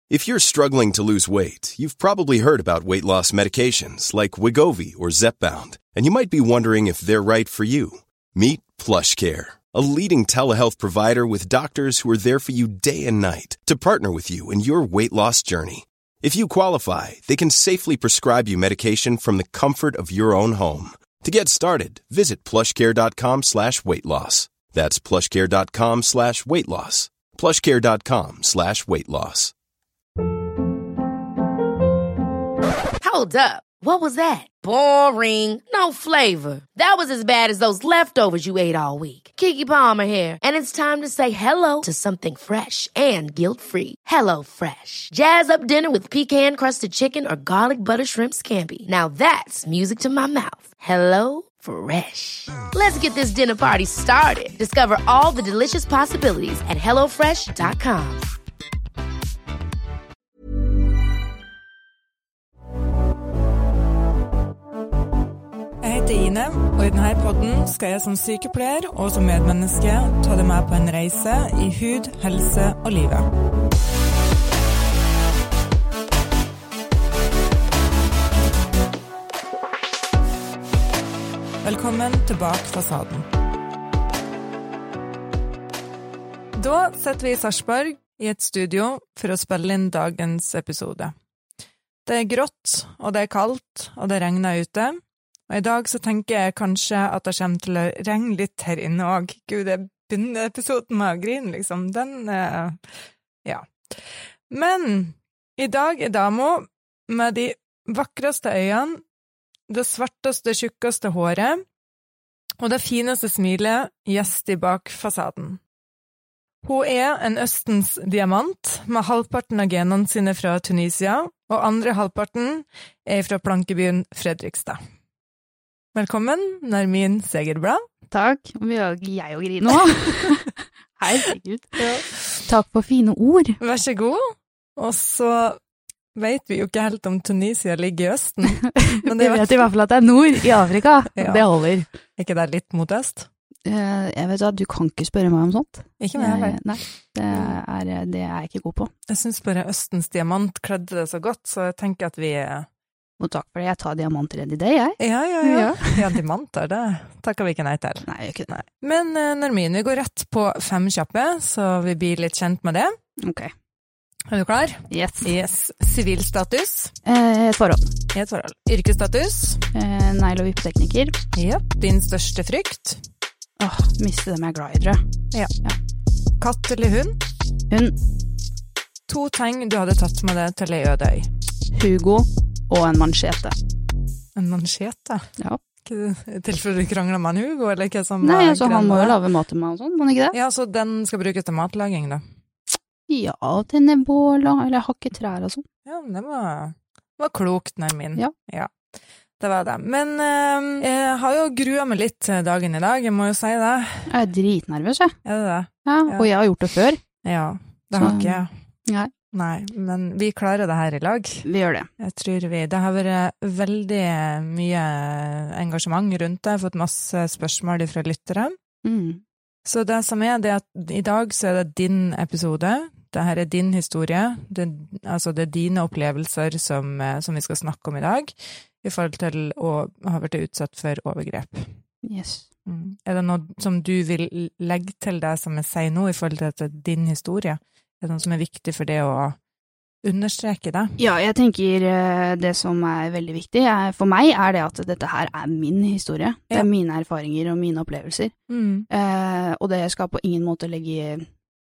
If you're struggling to lose weight, you've probably heard about weight loss medications like Wegovy or Zepbound, and you might be wondering if they're right for you. Meet PlushCare, a leading telehealth provider with doctors who are there for you day and night to partner with you in your weight loss journey. If you qualify, they can safely prescribe you medication from the comfort of your own home. To get started, visit plushcare.com/weightloss. That's plushcare.com/weightloss. plushcare.com/weightloss. Hold up. What was that? Boring. No flavor. That was as bad as those leftovers you ate all week. Keke Palmer here, and it's time to say hello to something fresh and guilt-free. Hello Fresh. Jazz up dinner with pecan-crusted chicken or garlic butter shrimp scampi. Now that's music to my mouth. Hello Fresh. Let's get this dinner party started. Discover all the delicious possibilities at hellofresh.com. Jeg heter Ine, og i denne podden skal jeg som sykepleier og som medmenneske ta deg med på en reise i hud, helse og livet. Velkommen til Bak fasaden. Da sitter vi i Sarpsborg i et studio for å spille inn dagens episode. Det grått, og det kaldt, og det regner ute. Og i dag så tenker jeg kanskje at det kommer til å regne litt her inne også. Gud, jeg begynner episoden med å grine, liksom. Ja. Men i dag dama med de vakreste øynene, det svarteste, tjukkeste håret, og det fineste smilet gjest i bak fasaden. Hun en Østens diamant, med halvparten av genene sine fra Tunisia, og andre halvparten fra plankebyen Fredrikstad. Velkommen, Nermin Segerblad. Takk, jeg og Gri nå. Herregud. Ja. Takk for fine ord. Vær så god. Og så vet vi jo ikke helt om Tunisia ligger i Østen. Men vi vet i hvert fall at det nord i Afrika. Ja. Det holder. Ikke det litt mot øst? Jeg vet at du kan ikke spørre meg om sånt. Ikke meg heller. Nei, det jeg ikke god på. Jeg synes bare Østens diamant kledde det så godt, så jeg tenker at vi Og takk for det, jeg tar diamanter i det, jeg. Ja, diamanter, det takker vi ikke nei til. Nei, ikke det. Men Nermin, vi går rett på 5 kjappe, så vi blir litt kjent med det. Ok. Du klar? Yes. Sivilstatus? Et forhold. Yrkesstatus? Negl- og vippetekniker. Ja. Din største frykt? Miste dem jeg glad i, tror jeg. Ja. Katt eller hund? Hund. 2 ting du hadde tatt med deg til ei øde øy? Hugo og en manchete. En manchete? Ja. Tilfeller du krangler med en Hugo, eller ikke som... Nei, altså han må jo lave mat til meg og sånn, må han ikke det? Ja, så den skal brukes til matlaging da? Ja, til nebbål, eller hakke trær og sånn. Ja, det var klokt, Nermin. Ja. Det var det. Men jeg har jo gruet meg litt dagen i dag, jeg må jo si det. Jeg er dritnervøs, jeg. Er det det? Ja, og jeg har gjort det før. Ja, det har ikke jeg. Nei, men vi klarer det her i lag. Vi gjør det. Jeg tror det har vært veldig mye engasjement rundt det, jeg har fått masse spørsmål fra lyttere. Så det som det at i dag så det din episode, det her din historie, det dine opplevelser som vi skal snakke om i dag, i forhold til å ha vært utsatt for overgrep. Yes. Det noe som du vil legge til det som jeg sier nå, i forhold til din historie? Det noe som viktig for det å understreke det? Ja, jeg tenker det som veldig viktig for meg det at dette her min historie. Det mine erfaringer og mine opplevelser. Og det skal på ingen måte legge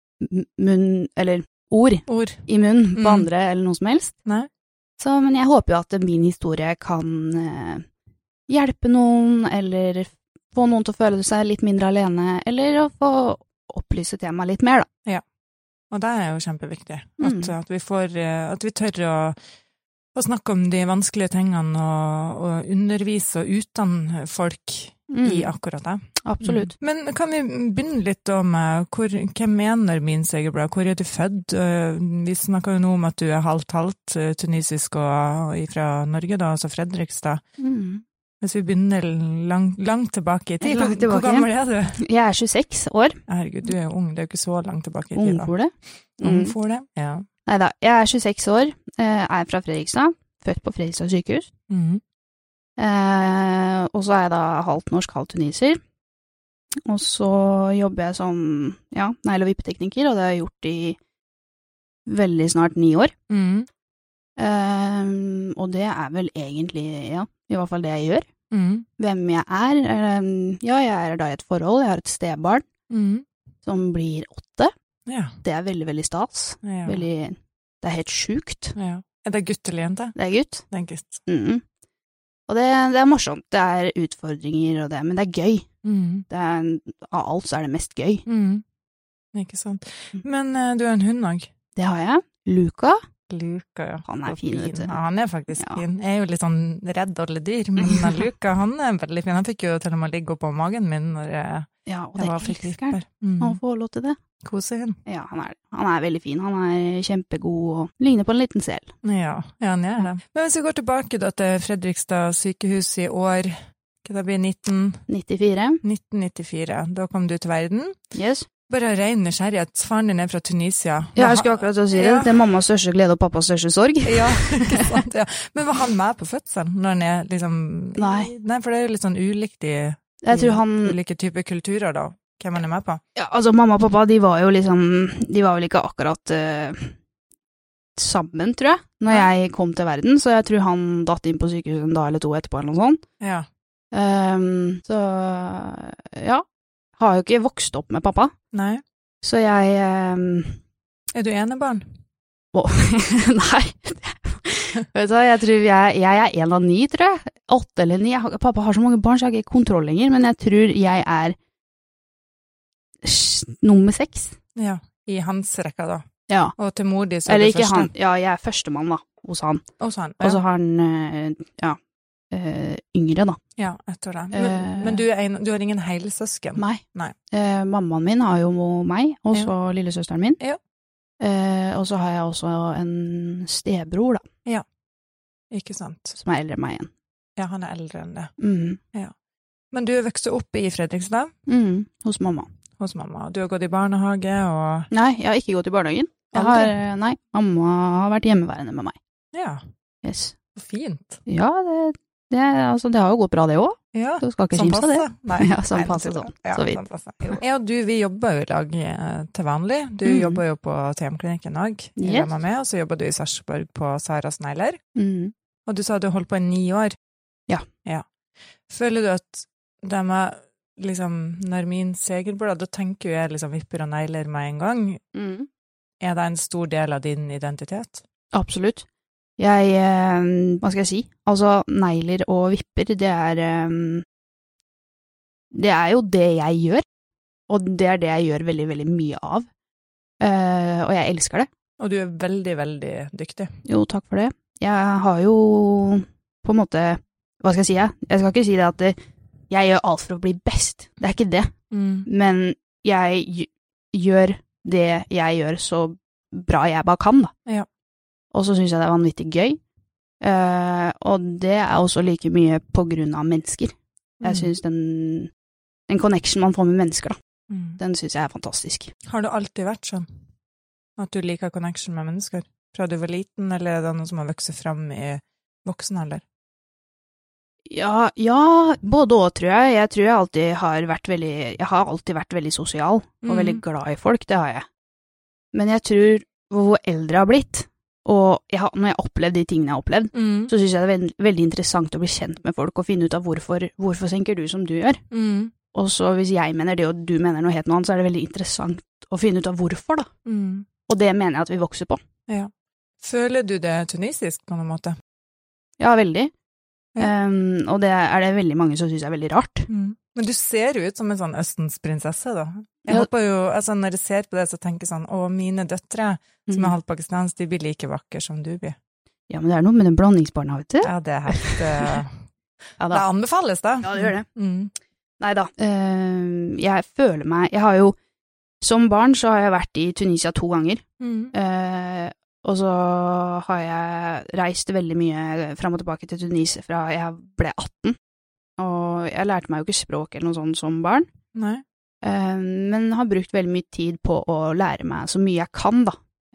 ord i munn på andre eller noe som helst. Nei. Men jeg håper jo at min historie kan hjelpe noen, eller få noen til å føle seg litt mindre alene, eller å få opplyse temaet litt mer, da. Ja. Og det jo kjempeviktig, at vi tør å snakke om de vanskelige tingene og undervise og utdanne folk i akkurat det. Absolutt. Men kan vi begynne litt med hvem Nermin Segerblad? Hvor du født? Vi snakker jo nå om at du halvt tunisisk og fra Norge da, altså Fredrikstad. Hvis vi begynner langt tilbake i tid, hvor gammel du? Jeg 26 år. Herregud, du jo ung, det jo ikke så langt tilbake i tid da. Ungfole. Ungfole, ja. Neida, jeg er 26 år, er fra Fredrikstad, født på Fredrikstad sykehus. Og så er jeg da halvt norsk, halvt tuniser. Og så jobber jeg som, negle- og vippetekniker, og det har jeg gjort i veldig snart 9 år. Og det er vel egentlig, i hvert fall det jeg gjør. Hvem jeg er, jeg er da i et forhold, jeg har et stebarn som blir 8. Ja. Det er veldig, veldig stas. Ja. Det er helt sjukt. Ja. Er det gutt eller jente? Det er gutt. Det er gutt. Og det er morsomt, det er utfordringer og det, men det er gøy. Av alt så er det mest gøy. Ikke sant. Men du har en hund også. Det har jeg. Luka. Luka, ja. Han er fin, vet du. Ja, han er faktisk fin. Jeg er jo litt sånn redd alle dyr, men Luka, han er veldig fin. Han fikk jo til og med ligge på magen min når jeg og det var for elsker han. liten. Han får lov til det. Kosehund. Ja, han er veldig fin. Han er kjempegod og ligner på en liten sel. Ja, han er det. Men hvis vi går tilbake da til Fredrikstad sykehus i år, hva det blir 1994, da kom du til verden. Yes. Bare ren nysgjerrighet, faren din er fra Tunisia. Ja, jeg skulle akkurat til å si det. Det er mammas største glede og pappas største sorg. Ja, ikke sant, ja. Men var han med på fødselen, når han er liksom... Nei, for det er jo litt sånn ulikt i ulike typer kulturer da, hvem han er med på. Ja, altså mamma og pappa, de var jo liksom, de var vel ikke akkurat sammen, tror jeg, når jeg kom til verden, så jeg tror han datt inn på sykehuset en dag eller 2 etterpå, eller noe sånt. Ja. Så, har jo ikke vokst opp med pappa. Nei. Så jeg... Er du enebarn? Nei. Vet du hva, jeg tror jeg er 1 av 9, tror jeg. 8 eller 9. Pappa har så mange barn, så jeg har ikke kontroll lenger, men jeg tror jeg er nummer 6. Ja, i hans rekka da. Ja. Og til mor di så er eller det første. Han, jeg er førstemann da, hos han. Hos han, Og så har han, yngre da. Ja, etter det. Men du har ingen heilsøsken? Nei. Nei. Mammaen min har jo meg, og så lillesøsteren min. Ja. Og så har jeg også en stebror da. Ja, ikke sant. Som er eldre enn meg igjen. Ja, han er eldre enn det. Ja. Men du vokste opp i Fredrikstad? Hos mamma. Hos mamma. Du har gått i barnehage og... Nei, jeg har ikke gått i barnehagen. Nei, mamma har vært hjemmeværende med meg. Ja. Yes. Så fint. Ja, det har jo gått bra det også. Ja, du skal ikke kimse av det. Nei. Ja, sånn passer sånn. Så vidt. Ja, vi jobber jo i lag til vanlig. Du jobber jo på TM-klinikken også, og så jobber du i Sarpsborg på Saras negler. Og du sa du holdt på i 9 år. Ja. Føler du at det med liksom, når min segerblad, da tenker jeg liksom vipper og negler med en gang. Er det en stor del av din identitet? Absolutt. Hva skal jeg si? Altså, negler og vipper, det er jo det jeg gjør, og det er det jeg gjør veldig, veldig mye av. Og jeg elsker det. Og du er veldig, veldig dyktig. Jo, takk for det. Jeg har jo på en måte, hva skal jeg si? Jeg skal ikke si det at jeg gjør alt for å bli best. Det er ikke det. Men jeg gjør det jeg gjør så bra jeg bare kan, da. Ja. Og så synes jeg det er vanvittig gøy. Og det er også like mye på grunn av mennesker. Jeg synes den connection man får med mennesker, da, den synes jeg er fantastisk. Har du alltid vært sånn? At du liker connection med mennesker? Fra du var liten, eller er det noe som har vokst frem i voksen alder? Ja, både og, tror jeg. Jeg tror jeg har alltid vært veldig sosial, og veldig glad i folk, det har jeg. Men jeg tror hvor eldre jeg har blitt, og når jeg har opplevd de tingene jeg har opplevd, så synes jeg det er veldig interessant å bli kjent med folk, og finne ut av hvorfor tenker du som du gjør. Og så hvis jeg mener det, og du mener noe helt noe annet, så er det veldig interessant å finne ut av hvorfor, da. Og det mener jeg at vi vokser på. Ja. Føler du det tunisisk på noen måte? Ja, veldig. Og det er det veldig mange som synes er veldig rart. Men du ser jo ut som en sånn Østens prinsesse, da. Jeg håper jo, altså når jeg ser på det, så tenker jeg sånn, mine døtre, som er halvt pakistansk, de blir like vakre som du blir. Ja, men det er noe med den blandingsbarna, vet du. Ja, det er helt... det anbefales, da. Ja, det gjør det. Neida. Jeg føler meg... Jeg har jo... Som barn så har jeg vært i Tunisia 2 ganger. Og så har jeg reist veldig mye frem og tilbake til Tunisia fra jeg ble 18. Og jeg lærte meg jo ikke språk eller noe sånt som barn. Nei. Men har brukt veldig mye tid på å lære meg så mye jeg kan, da.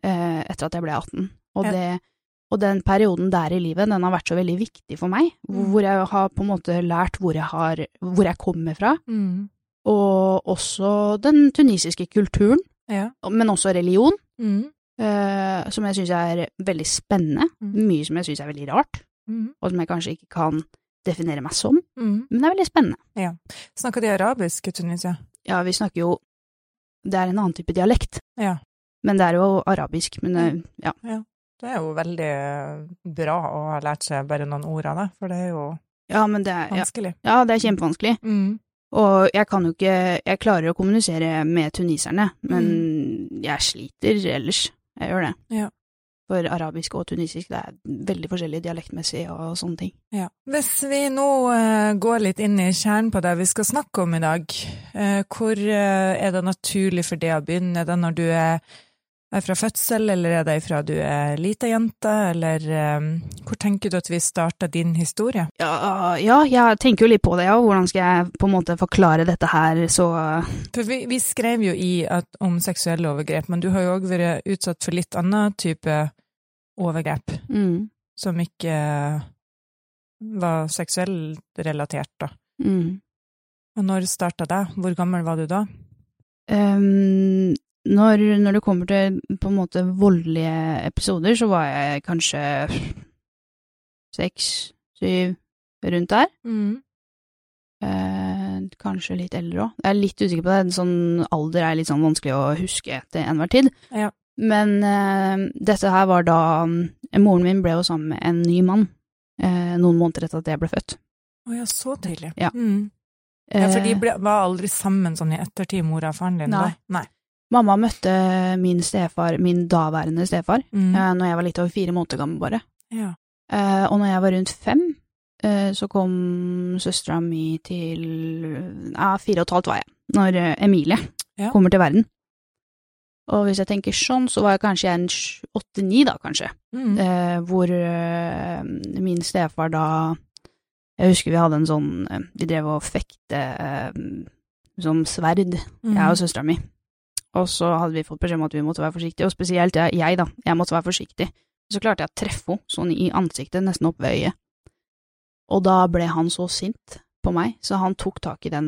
etter at jeg ble 18. Og den perioden der i livet, den har vært så veldig viktig for meg, hvor jeg har på en måte lært hvor jeg kommer fra, og også den tunisiske kulturen, men også religion, som jeg synes er veldig spennende, mye som jeg synes er veldig rart, og som jeg kanskje ikke kan definere meg som, men det er veldig spennende. Ja. Snakker de arabisk i Tunisia? Ja, vi snakker jo, det er en annen type dialekt, men det er jo arabisk, men ja. Det er jo veldig bra å ha lært seg bare noen ord av det, for det er jo vanskelig. Ja, det er kjempevanskelig. Og jeg klarer å kommunisere med tuniserne, men jeg sliter ellers. Jeg gjør det. Ja. For arabisk og tunisisk, det er veldig forskjellig dialektmessig og sånne ting. Ja. Hvis vi nå går litt inn i kjernen på det vi skal snakke om i dag, hvor er det naturlig for det å begynne? Er det når du er fra fødsel, eller er det fra du er lite jente, eller hvor tenker du at vi starter din historie? Ja, jeg tenker jo litt på det, hvordan skal jeg på en måte forklare dette her, så... For vi skrev jo om seksuelle overgrep, men du har jo også vært utsatt for litt annen type overgrep, som ikke var seksuelt relatert da. Og når startet det? Hvor gammel var du da? Når det kommer til på en måte voldelige episoder, så var jeg kanskje 6-7 rundt der. Kanskje litt eldre også. Jeg er litt usikker på det. Sånn alder er litt sånn vanskelig å huske til enhver tid. Ja. Men dette her var da moren min ble jo sammen med en ny mann noen måneder etter at jeg ble født. Ja, så tidlig. Ja. For de var aldri sammen sånn i ettertid, mor og faren din? Nei. Mamma møtte min daværende stefar, når jeg var litt over 4 måneder gammel bare. Ja. Og når jeg var rundt 5, så kom søstera mi til 4,5 var jeg, når Emilie kommer til verden. Og hvis jeg tenker sånn, så var jeg kanskje 8-9 da, kanskje. Hvor min stefar da, jeg husker vi hadde en sånn, vi drev og fekte som sverd, jeg og søstera mi. Og så hadde vi fått beskjed om at vi måtte være forsiktige, og spesielt jeg måtte være forsiktig. Så klarte jeg å treffe henne sånn i ansiktet, nesten opp ved øyet. Og da ble han så sint på meg, så han tok tak i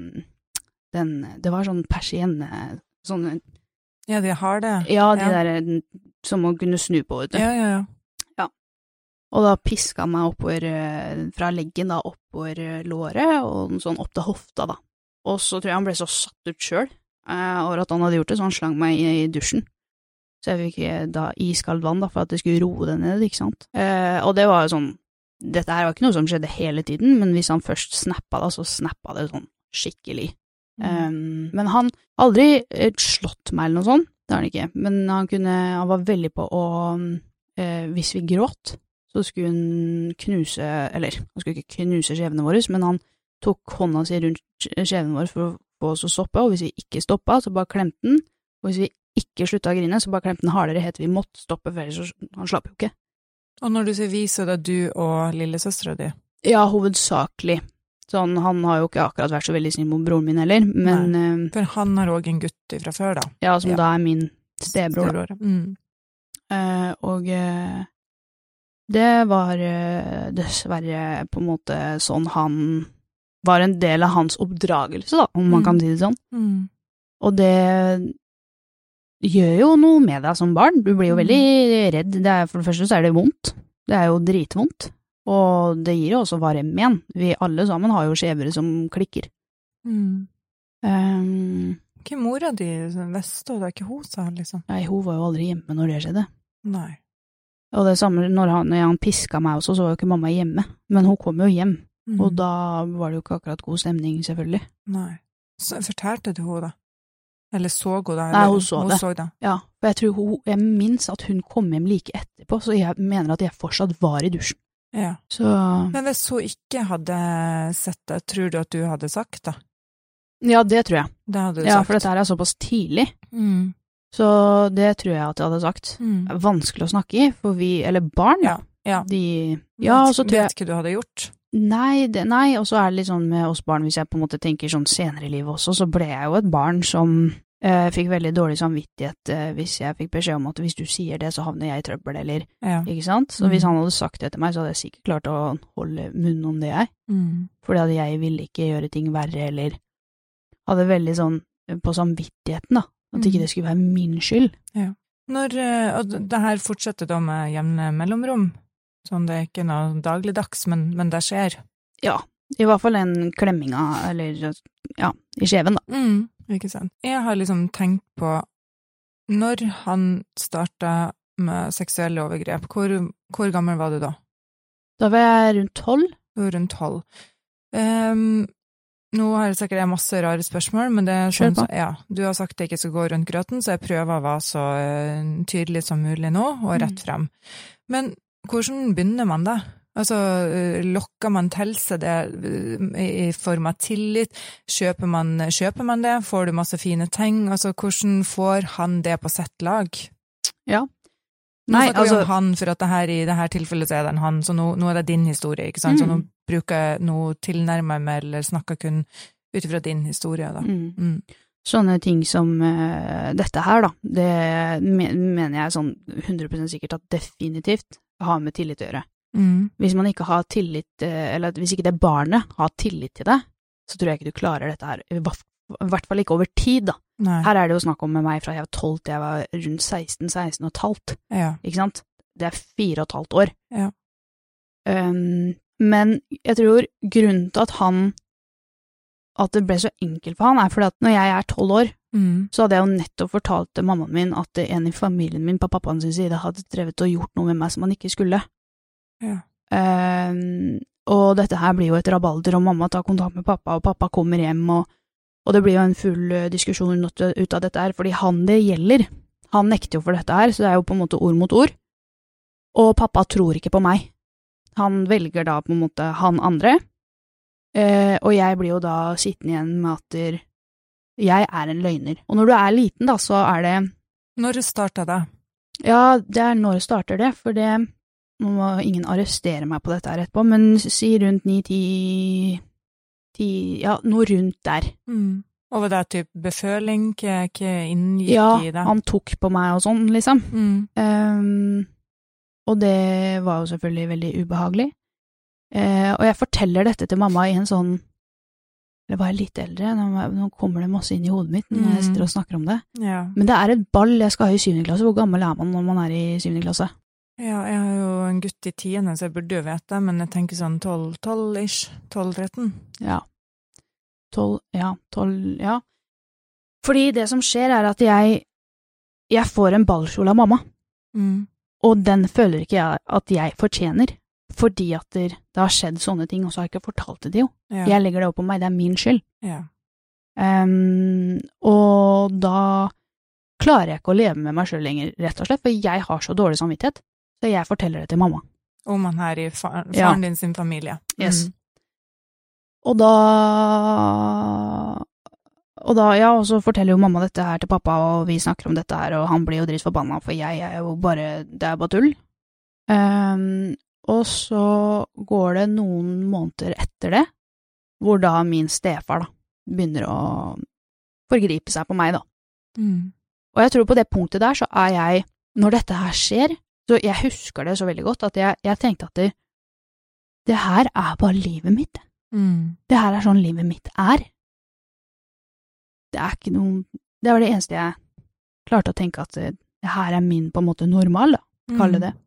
det var sånn persienne, sånn... Ja, de har det. Ja, de der som man kunne snu på, vet du. Ja. Og da pisket han meg oppover, fra leggen da, oppover låret, og sånn opp til hofta da. Og så tror jeg han ble så satt ut selv, over at han hadde gjort det, så han slang meg i dusjen. Så jeg fikk da iskald vann da, for at det skulle roe det ned, ikke sant? Og det var jo sånn, dette her var ikke noe som skjedde hele tiden, men hvis han først snappet da, så snappet det sånn skikkelig. Men han aldri slått meg eller noe sånt, det har han ikke, men han var veldig på å, hvis vi gråt, så skulle han han skulle ikke knuse skjevene våre, men han tok hånda si rundt skjevene våre for å få oss å stoppe, og hvis vi ikke stoppet, så bare klemte den, og hvis vi ikke sluttet å grine, så bare klemte den hardere, helt vi måtte stoppe, for ellers så han slapp jo ikke. Og når du sier vi, så er det du og lillesøstre di? Ja, hovedsakelig. Sånn, han har jo ikke akkurat vært så veldig snill mot broren min heller, men... For han har også en gutt fra før da? Ja, som da er min stebror. Og det var dessverre på en måte sånn han var en del av hans oppdragelse da, om man kan si det sånn. Og det gjør jo noe med deg som barn. Du blir jo veldig redd. For det første så er det vondt. Det er jo dritvondt. Og det gir jo også varig men. Vi alle sammen har jo skjevere som klikker. Ikke mora di Vestå, det er ikke hun sa liksom? Nei, hun var jo aldri hjemme når det skjedde. Nei. Og det samme når han pisket meg også, så var jo ikke mamma hjemme. Men hun kom jo hjem. Og da var det jo ikke akkurat god stemning, selvfølgelig. Nei. Så fortalte du henne da? Eller så hun da? Nei, hun så det. Ja, for jeg minns at hun kom hjem like etterpå, så jeg mener at jeg fortsatt var i dusjen. Ja. Men hvis hun ikke hadde sett det, tror du at du hadde sagt det? Ja, det tror jeg. Det hadde du sagt. Ja, for dette er såpass tidlig. Så det tror jeg at jeg hadde sagt. Det er vanskelig å snakke i, for eller barn, vet ikke du hadde gjort? Nei, og så er det litt sånn med oss barn, hvis jeg på en måte tenker sånn senere i livet også, så ble jeg jo et barn som Jeg fikk veldig dårlig samvittighet hvis jeg fikk beskjed om at hvis du sier det, så havner jeg i trøbbel, eller, ikke sant? Så hvis han hadde sagt det til meg, så hadde jeg sikkert klart å holde munnen om det fordi at jeg ville ikke gjøre ting verre, eller hadde veldig sånn på samvittigheten da, at ikke det skulle være min skyld. Ja. Og det her fortsetter da med jevne mellomrom, sånn det er ikke noe dagligdags, men det skjer. Ja, i hvert fall en klemminga, eller ja, i skjeven da. Ikke sant. Jeg har liksom tenkt på når han startet med seksuelle overgrep, hvor gammel var du da? Da var jeg rundt 12. Du var rundt 12. Nå har jeg sikkert masse rare spørsmål, men det er sånn, du har sagt det ikke skal gå rundt grøten, så jeg prøver å være så tydelig som mulig nå, og rett frem. Men hvordan begynner man da? Altså, lokker man til seg det i form av tillit? Kjøper man det? Får du masse fine ting? Altså, hvordan får han det på sitt lag? Ja. Nei, altså han, for at i det her tilfellet så er det en han, så nå er det din historie, ikke sant? Så nå tilnærmer jeg meg, eller snakker kun utifra din historie, da. Sånne ting som dette her, da, det mener jeg sånn 100% sikkert at definitivt har med tillit å gjøre. Hvis man ikke har tillit, eller hvis ikke det barnet har tillit til det, så tror jeg ikke du klarer dette her, i hvert fall ikke over tid da. Nei. Her er det jo snakk om med meg fra jeg var 12 til jeg var rundt 16 og et halvt, ikke sant? Det er 4,5 år. Ja. Men jeg tror grunnen til at det ble så enkelt for han, er fordi at når jeg er 12 år, så hadde jeg jo nettopp fortalt til mammaen min at en i familien min på pappaen sin side hadde drevet og gjort noe med meg som han ikke skulle. Ja. Og dette her blir jo et rabalder, og mamma tar kontakt med pappa, og pappa kommer hjem, og det blir jo en full diskusjon ut av dette her, fordi han det gjelder, han nekter jo for dette her, så det er jo på en måte ord mot ord, og pappa tror ikke på meg. Han velger da på en måte han andre, og jeg blir jo da sittende igjen med at jeg er en løgner. Og når du er liten da, så er det... Når startet det? Ja, det er når det starter det, for det... Nå må ingen arrestere meg på dette her etterpå, men si rundt 9-10, ja, noe rundt der. Og var det typ beføling, hva inngikk i det? Ja, han tok på meg og sånn, liksom. Og det var jo selvfølgelig veldig ubehagelig. Og jeg forteller dette til mamma i en sånn, eller var jeg litt eldre, nå kommer det masse inn i hodet mitt når jeg sitter og snakker om det. Ja. Men det er et ball jeg skal ha i 7. klasse. Hvor gammel er man når man er i 7. klasse? Ja, jeg har jo en gutt i 10, så jeg burde jo vite, men jeg tenker sånn 12-ish, 12-13. Ja. 12, ja. Fordi det som skjer er at jeg får en ballkjole av mamma, og den føler ikke jeg at jeg fortjener, fordi at det har skjedd sånne ting, og så har jeg ikke fortalt det til jo. Ja. Jeg legger det opp på meg, det er min skyld. Ja. Og da klarer jeg ikke å leve med meg selv lenger, rett og slett, for jeg har så dårlig samvittighet. Så jeg forteller det til mamma. Om han her i faren din sin familie. Yes. Og og så forteller jo mamma dette her til pappa, og vi snakker om dette her, og han blir jo dritforbanna, for jeg er jo bare, det er bare tull. Og så går det noen måneder etter det, hvor da min stefar da, begynner å forgripe seg på meg da. Og jeg tror på det punktet der, så er jeg, når dette her skjer, så jeg husker det så veldig godt, at jeg tenkte at det her er bare livet mitt. Det her er sånn livet mitt er. Det er ikke noe, det var det eneste jeg klarte å tenke at det her er min på en måte normal, da, kalle det.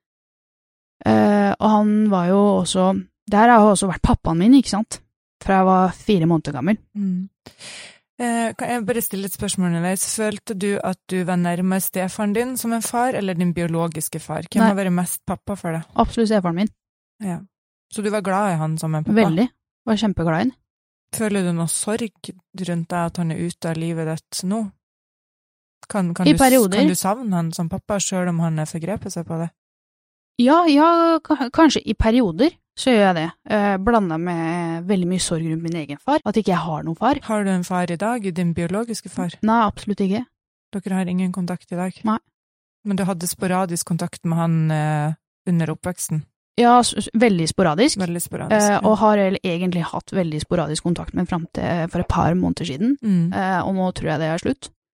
Og han var jo også, der har jo også vært pappaen min, ikke sant? Fra jeg var 4 måneder gammel. Kan jeg bare stille et spørsmål underveis? Følte du at du var nærmere stefaren din som en far, eller din biologiske far? Hvem har vært mest pappa for deg? Absolutt stefaren min. Ja. Så du var glad i han som en pappa? Veldig. Var kjempeglad i han. Føler du noe sorg rundt deg at han er ute av livet ditt nå? Kan du savne han som pappa, selv om han forgrepet seg på det? Ja, kanskje i perioder så gjør jeg det. Blandet med veldig mye sorg rundt min egen far, at ikke jeg har noen far. Har du en far i dag, din biologiske far? Nei, absolutt ikke. Dere har ingen kontakt i dag? Nei. Men du hadde sporadisk kontakt med han under oppveksten? Ja, veldig sporadisk. Veldig sporadisk, ja. Og har egentlig hatt veldig sporadisk kontakt med frem til for et par måneder siden. Og nå tror jeg det er slutt.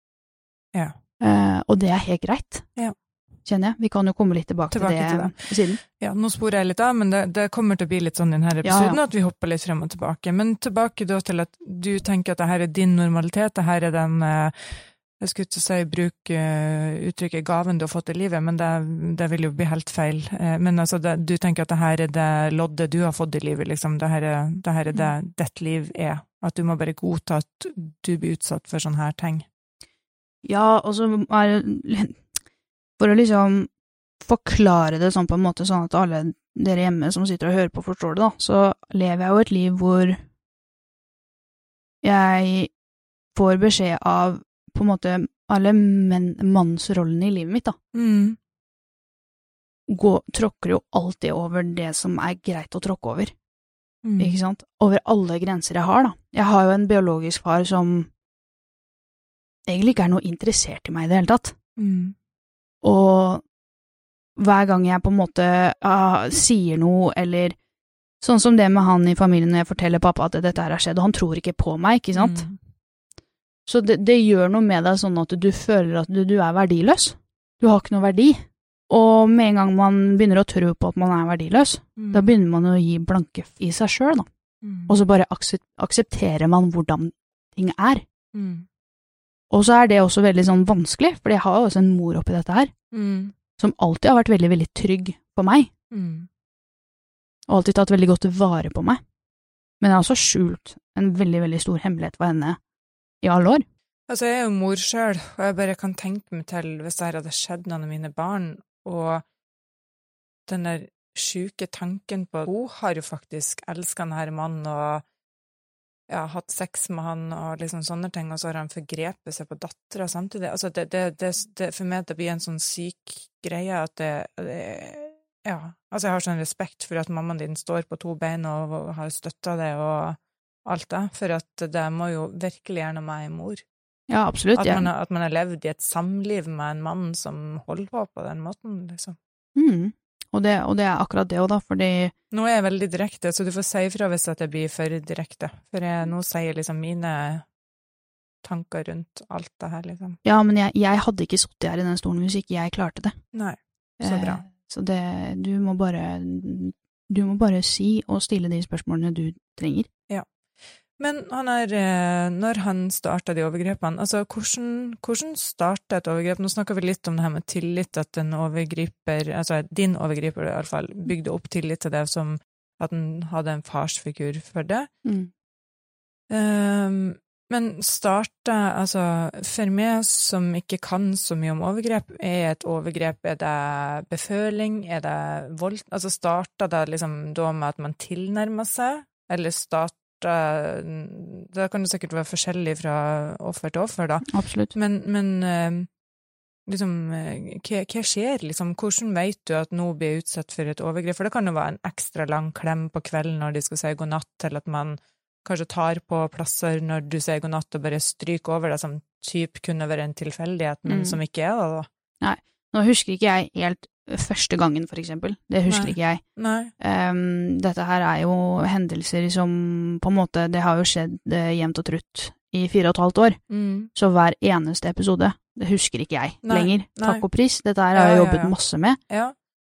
Ja. Og det helt greit, kjenner jeg. Vi kan jo komme litt tilbake til det siden. Ja, nå sporer jeg litt av, men det kommer til å bli litt sånn i denne episoden, at vi hopper litt frem og tilbake. Men tilbake da til at du tenker at det her din normalitet, det her den, jeg skulle ikke si bruk uttrykket gaven du har fått i livet, men det vil jo bli helt feil. Men altså, du tenker at det her det loddet du har fått i livet, liksom, det her det ditt liv at du må bare godta at du blir utsatt for sånne her ting. Ja, og så for å liksom forklare det sånn på en måte, sånn at alle dere hjemme som sitter og hører på forstår det da, så lever jeg jo et liv hvor jeg får beskjed av på en måte alle mannsrollene i livet mitt da. Tråkker jo alltid over det som greit å tråkke over. Ikke sant? Over alle grenser jeg har da. Jeg har jo en biologisk far som egentlig ikke noe interessert i meg i det hele tatt. Og hver gang jeg på en måte sier noe, eller sånn som det med han i familien når jeg forteller pappa at dette her har skjedd, og han tror ikke på meg, ikke sant? Så det gjør noe med deg sånn at du føler at du verdiløs. Du har ikke noe verdi. Og med en gang man begynner å tro på at man verdiløs, da begynner man å gi blanke i seg selv da. Og så bare aksepterer man hvordan ting Og så det også veldig sånn vanskelig, for jeg har jo også en mor oppi dette her, som alltid har vært veldig, veldig trygg på meg. Og alltid tatt veldig godt vare på meg. Men jeg har også skjult en veldig, veldig stor hemmelighet for henne i alle år. Altså, jeg jo mor selv, og jeg bare kan tenke meg til hvis det hadde skjedd noen av mine barn, og den der syke tanken på, hun har jo faktisk elsket denne mannen, og hatt sex med han og liksom sånne ting, og så har han forgrepet seg på datteren samtidig. Altså, det for meg det blir en sånn syk greie at altså jeg har sånn respekt for at mammaen din står på 2 bein og har støttet det og alt det, for at det må jo virkelig gjerne meg mor. Ja, absolutt. At man har levd i et samliv med en mann som holder på den måten, liksom. Og det akkurat det også da, fordi Nå jeg veldig direkte, så du får si fra hvis at jeg blir for direkte, for nå sier liksom mine tanker rundt alt det her, liksom. Ja, men jeg hadde ikke sittet her i den stolen hvis ikke jeg klarte det. Nei, så bra. Så du må bare si og stille de spørsmålene du trenger. Ja. Men når han startet de overgrepene, altså hvordan startet et overgrep? Nå snakker vi litt om det her med tillit, at en overgriper, altså din overgriper i alle fall, bygde opp tillit til det som at han hadde en farsfigur for det. Men altså for meg som ikke kan så mye om overgrep, et overgrep, det beføling, det vold? Altså startet det liksom da med at man tilnærmer seg, eller det kan jo sikkert være forskjellig fra offer til offer da. Absolutt. Men liksom, hva skjer liksom? Hvordan vet du at noe blir utsatt for et overgrep? For det kan jo være en ekstra lang klem på kvelden når de skal si god natt, eller at man kanskje tar på plasser når du sier god natt og bare stryker over det, som typ kunne være en tilfeldighet, men som ikke det da. Nei, nå husker ikke jeg helt første gangen, for eksempel. Det husker ikke jeg. Nei. Dette her jo hendelser som på en måte, det har jo skjedd jevnt og trutt i 4,5 år. Så hver eneste episode, det husker ikke jeg lenger. Takk og pris. Dette her har jeg jobbet masse med. Ja.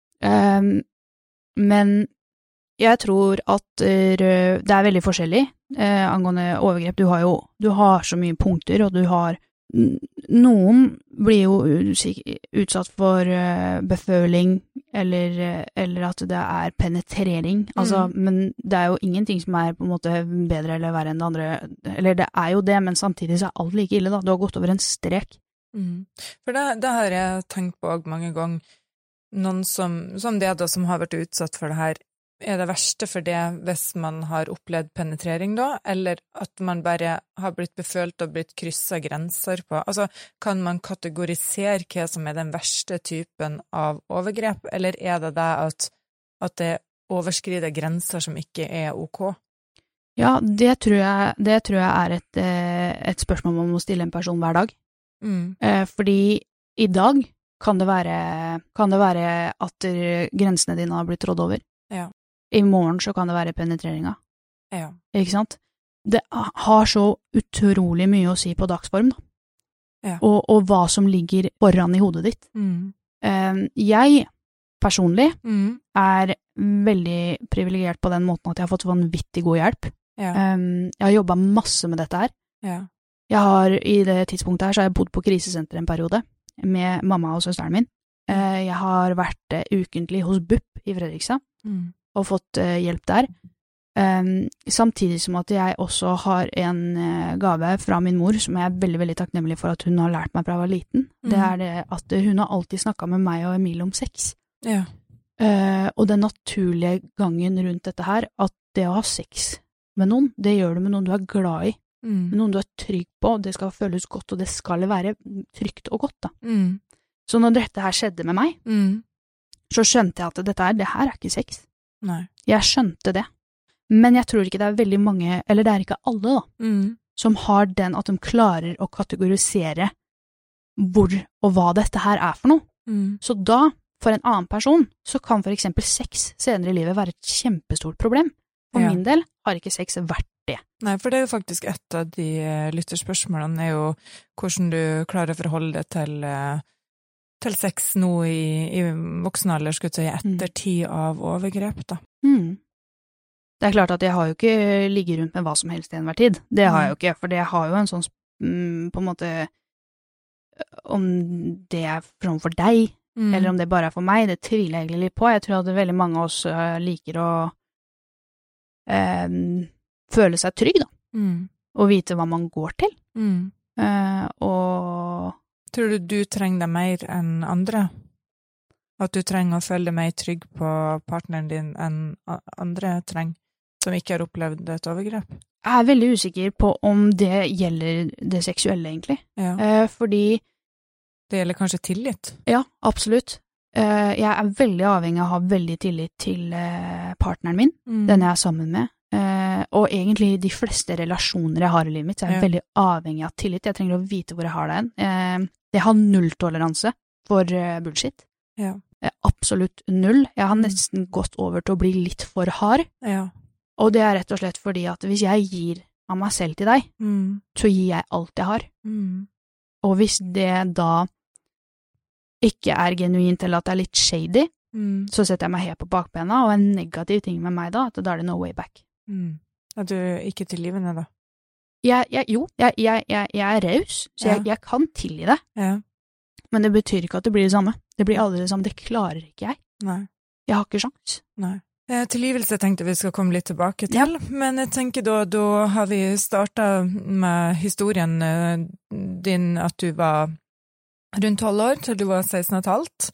Men jeg tror at det veldig forskjellig angående overgrep. Du har så mye punkter, og du har noen blir jo utsatt for beføling, eller at det penetrering, altså, men det jo ingenting som på en måte bedre eller verre enn det andre, eller det jo det, men samtidig så alt like ille da, du har gått over en strek. For det har jeg tenkt på mange ganger, noen som det da, som har vært utsatt for det her, det verste for det hvis man har opplevd penetrering da, eller at man bare har blitt befølt og blitt krysset grenser på? Altså, kan man kategorisere hva som den verste typen av overgrep, eller det det at det overskrider grenser som ikke ok? Ja, det tror jeg et spørsmål man må stille en person hver dag. Fordi i dag kan det være at grensene dine har blitt trådt over. Ja. I morgen så kan det være penetreringa. Ja. Ikke sant? Det har så utrolig mye å si på dagsform da. Ja. og hva som ligger foran i hodet ditt. Jeg personlig er veldig privilegert på den måten at jeg har fått vanvittig god hjelp. Ja. Jeg har jobbet masse med dette her. Ja. Jeg har, i det tidspunktet her, så har jeg bodd på krisesenter en periode med mamma og søsteren min. Jeg har vært ukentlig hos BUP i Fredrikstad og fått hjelp der. Samtidig som at jeg også har en gave fra min mor som jeg er veldig, veldig takknemlig for at hun har lært meg fra jeg var liten. Det er det at hun har alltid snakket med meg og Emil om sex. Ja. Og den naturlige gangen rundt dette her, at det å ha sex med noen, det gjør du med noen du er glad i, med noen du er trygg på, det skal føles godt, og det skal være trygt og godt da. Så når dette her skjedde med meg, så skjønte jeg at det her er ikke sex. Nei. Jeg skjønte det. Men jeg tror ikke det er veldig mange, eller det er ikke alle da, som har den at de klarer å kategorisere hvor og hva dette her er for noe. Så da, for en annen person, så kan for eksempel sex senere i livet være et kjempestort problem. For min del har ikke sex vært det. Nei, for det er jo faktisk et av de lytterspørsmålene er jo hvordan du klarer å forholde deg til sex nå i voksen alder, skulle jeg si, etter tid av overgrep da. Det er klart at jeg har jo ikke ligget rundt med hva som helst i enhver tid. Det har jeg jo ikke, for det har jo en sånn, på en måte, om det er for deg, eller om det bare er for meg, det tviler jeg egentlig litt på. Jeg tror at veldig mange av oss liker å føle seg trygg da, og vite hva man går til. Og tror du trenger det mer enn andre? At du trenger å føle deg mer trygg på partneren din enn andre trenger, som ikke har opplevd et overgrep? Jeg er veldig usikker på om det gjelder det seksuelle, egentlig. Ja. Fordi det gjelder kanskje tillit? Ja, absolutt. Jeg er veldig avhengig av å ha veldig tillit til partneren min, den jeg er sammen med. Og egentlig de fleste relasjoner jeg har i livet mitt, så er jeg veldig avhengig av tillit. Jeg trenger å vite hvor jeg har den. Jeg har nulltoleranse for bullshit. Ja. Absolutt null. Jeg har nesten gått over til å bli litt for hard. Ja. Og det er rett og slett fordi at hvis jeg gir av meg selv til deg, så gir jeg alt jeg har. Og hvis det da ikke er genuint eller at det er litt shady, så setter jeg meg helt på bakbena, og en negativ ting med meg da, at da er det no way back. Er du ikke tilgivende da? Jeg er raus, så jeg kan tilgi det. Ja. Men det betyr ikke at det blir det samme. Det blir aldri det samme. Det klarer ikke jeg. Nei. Jeg har ikke sjans. Nei. Tilgivelse tenkte vi skal komme litt tilbake til, men jeg tenker da har vi startet med historien din at du var rundt 12 år til du var 16,5.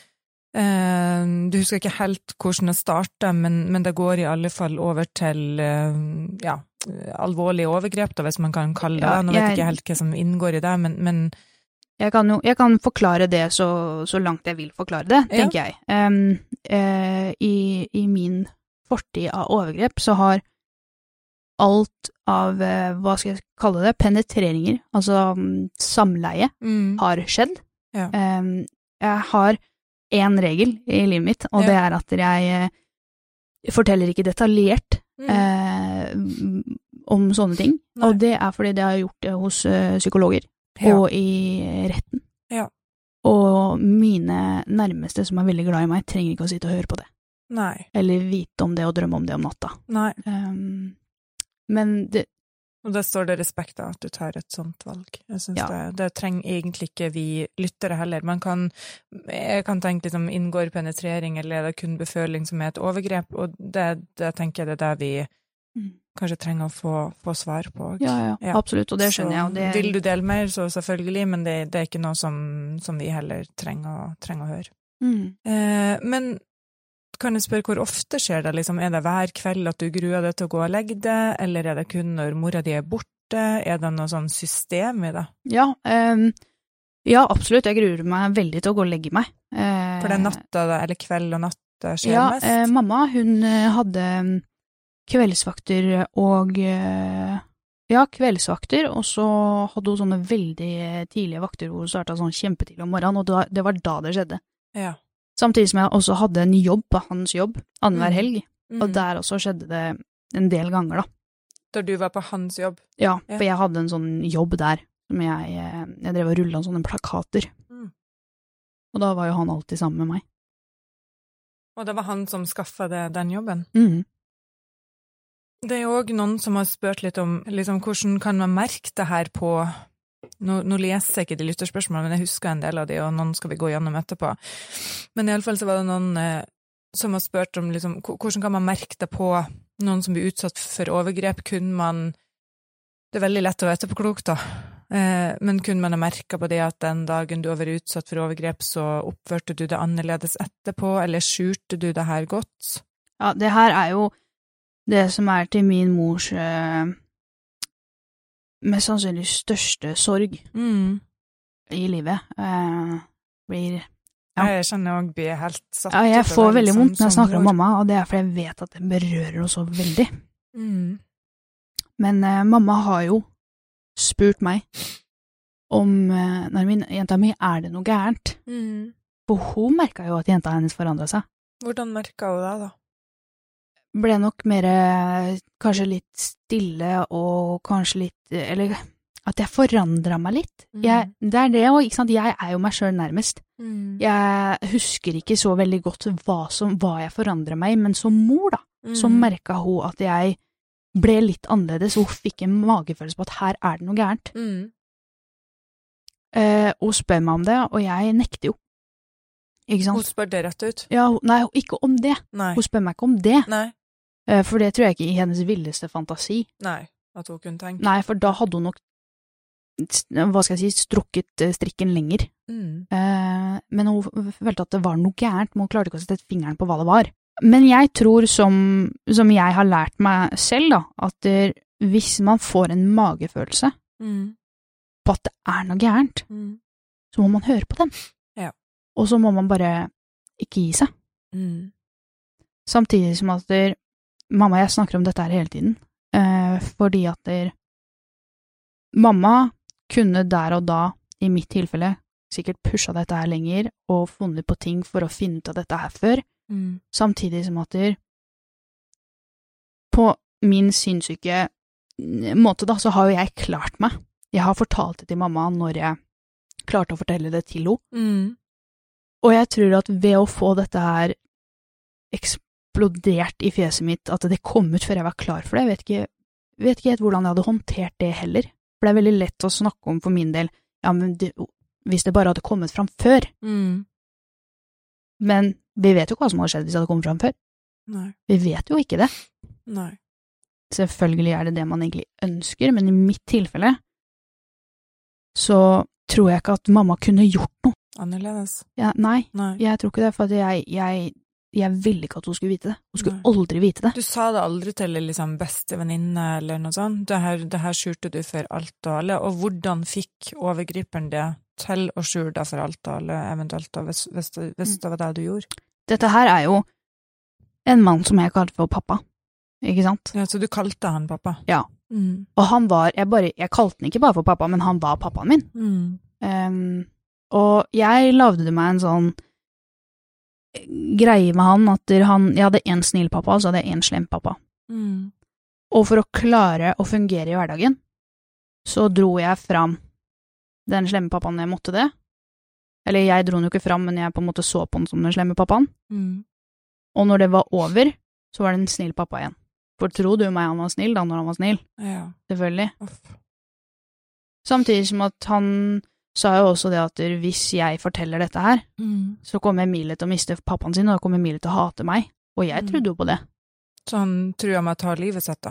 Du husker ikke helt hvordan det startet, men det går i alle fall over til alvorlige overgrep, da, hvis man kan kalle det. Nå vet jeg ikke helt hva som inngår i det, men jeg kan forklare det så langt jeg vil forklare det, tenker jeg. I min fortid av overgrep så har alt av, hva skal jeg kalle det, penetreringer, altså samleie, har skjedd. Ja. Jeg har en regel i livet mitt, og det er at jeg forteller ikke detaljert om sånne ting, og det er fordi det har jeg gjort det hos psykologer. Og i retten. Ja. Og mine nærmeste som er veldig glad i meg, trenger ikke å sitte og høre på det. Nei. Eller vite om det og drømme om det om natta. Nei. Men det... Og da står det respekt av at du tar et sånt valg. Jeg synes det trenger egentlig ikke vi lyttere heller. Jeg kan tenke liksom inngår penetrering eller er det kun beføling som er et overgrep, og det tenker jeg det er der vi kanskje trenger å få svar på. Ja, absolutt, og det skjønner jeg. Så vil du dele mer, så selvfølgelig, men det er ikke noe som vi heller trenger å høre. Men kan jeg spørre hvor ofte skjer det? Liksom, er det hver kveld at du gruer deg til å gå og legge det, eller er det kun når mora di er borte? Er det noe sånn system i det? Ja, absolutt. Jeg gruer meg veldig til å gå og legge meg. For det er natta, eller kveld og natt skjer mest? Ja, mamma, hun hadde kveldsvakter og og så hadde hun sånne veldig tidlige vakter hvor hun startet sånn kjempetidlig om morgenen, og det var da det skjedde. Ja. Samtidig som jeg også hadde en jobb på hans jobb, annenhver helg, og der også skjedde det en del ganger da. Da du var på hans jobb? Ja, for jeg hadde en sånn jobb der, som jeg drev og rullet sånne plakater. Og da var jo han alltid sammen med meg. Og det var han som skaffet den jobben? Det er jo også noen som har spurt litt om liksom, hvordan kan man merke det her på nå leser jeg ikke de lytterspørsmålene, men jeg husker en del av de, og noen skal vi gå gjennom etterpå. Men i alle fall så var det noen som har spurt om liksom, hvordan kan man merke det på noen som blir utsatt for overgrep? Det er veldig lett å være etterpåklok da, men kunne man ha merket på det at den dagen du har vært utsatt for overgrep, så oppførte du det annerledes etterpå, eller skjulte du det her godt? Ja, det her er jo det som er til min mors mest sannsynlig største sorg i livet. Jeg kjenner også blir helt satt. Ja, jeg får veldig vondt når jeg snakker om mamma, og det er fordi jeg vet at det berører oss så veldig. Men mamma har jo spurt meg om når jenta mi det noe gærent. For hun merket jo at jenta hennes forandret seg. Hvordan merket hun det da? Ble nok mer kanskje litt stille og kanskje litt, eller at jeg forandret meg litt. Det det også, ikke sant? Jeg jo meg selv nærmest. Jeg husker ikke så veldig godt hva jeg forandret meg i, men som mor da, så merket hun at jeg ble litt annerledes, og hun fikk en magefølelse på at her det noe gærent. Hun spør meg om det, og jeg nekter jo. Ikke sant? Hun spør det rett ut? Ja, nei, ikke om det. Nei. Hun spør meg ikke om det. Nei. For det tror jeg ikke i hennes villeste fantasi. Nei, at hun kunne tenke. Nei, for da hadde hun nok, hva skal jeg si, strukket strikken lenger. Men hun følte at det var noe gærent, men hun klarte ikke å sette fingeren på hva det var. Men jeg tror, som jeg har lært meg selv da, at hvis man får en magefølelse på at det noe gærent, så må man høre på den. Ja. Og så må man bare ikke gi seg. Samtidig som at mamma og jeg snakker om dette her hele tiden, fordi at mamma kunne der og da, i mitt tilfelle, sikkert pushet dette her lenger, og funnet på ting for å finne ut av dette her før, samtidig som at på min sinnssyke måte da, så har jo jeg klart meg. Jeg har fortalt det til mamma når jeg klarte å fortelle det til henne. Og jeg tror at ved å få dette her eksplodert i fjeset mitt, at det kom ut før jeg var klar for det, jeg vet ikke helt hvordan jeg hadde håndtert det heller. For det veldig lett å snakke om for min del, ja, men hvis det bare hadde kommet fram før. Men vi vet jo hva som hadde skjedd hvis det hadde kommet fram før. Nei. Vi vet jo ikke det. Nei. Selvfølgelig det man egentlig ønsker, men i mitt tilfelle så tror jeg ikke at mamma kunne gjort noe. Annerledes? Ja, nei, jeg tror ikke det, for jeg ville ikke at hun skulle vite det. Hun skulle aldri vite det. Du sa det aldri til liksom beste venninne eller noe sånt. Det her skjulte du for alt og alle, og hvordan fikk overgriperen det til å skjule det for alt og alle, eventuelt da, hvis det var det du gjorde? Dette her jo en mann som jeg kalte for pappa, ikke sant? Ja, så du kalte han pappa? Ja. Og han var, jeg kalte han ikke bare for pappa, men han var pappaen min. Og jeg lavde meg en sånn greie med han, at jeg hadde en snill pappa, og så hadde jeg en slem pappa. Og for å klare å fungere i hverdagen, så dro jeg fram den slemme pappaen jeg måtte det. Eller jeg dro den jo ikke fram, men jeg på en måte så på den som den slemme pappaen. Og når det var over, så var det en snill pappa igjen. For tro du meg han var snill da, når han var snill? Ja. Selvfølgelig. Samtidig som at han sa jo også det at hvis jeg forteller dette her, så kommer Emilie til å miste pappaen sin, og da kommer Emilie til å hate meg. Og jeg trodde jo på det. Så han tror jeg meg tar livet sitt da?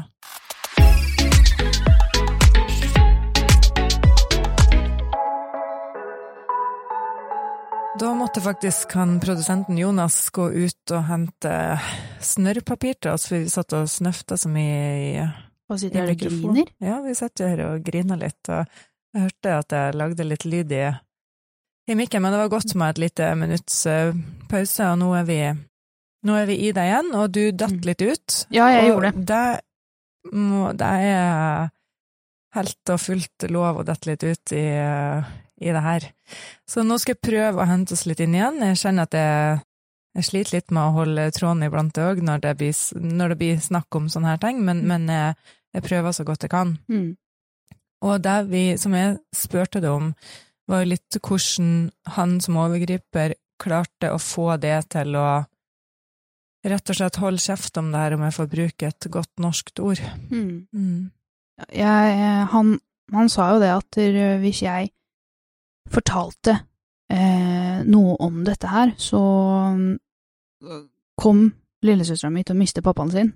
Da måtte faktisk produsenten Jonas gå ut og hente snørrpapir til oss, for vi satt og snøftet så mye og sitter her og griner? Ja, vi satt jo her og griner litt, og jeg hørte at jeg lagde litt lyd i mikken, men det var godt med et lite minutts pause, og nå er vi i det igjen, og du datt litt ut. Ja, jeg gjorde det. Det helt og fullt lov å datt litt ut i det her. Så nå skal jeg prøve å hente oss litt inn igjen. Jeg kjenner at jeg sliter litt med å holde tråden iblant det også, når det blir snakk om sånne her ting, men jeg prøver så godt jeg kan. Og det som jeg spørte deg om, var jo litt hvordan han som overgriper klarte å få det til å rett og slett holde kjeft om det her, om jeg får bruke et godt norskt ord. Han sa jo det at hvis jeg fortalte noe om dette her, så kom lillesøsteren min til å miste pappaen sin.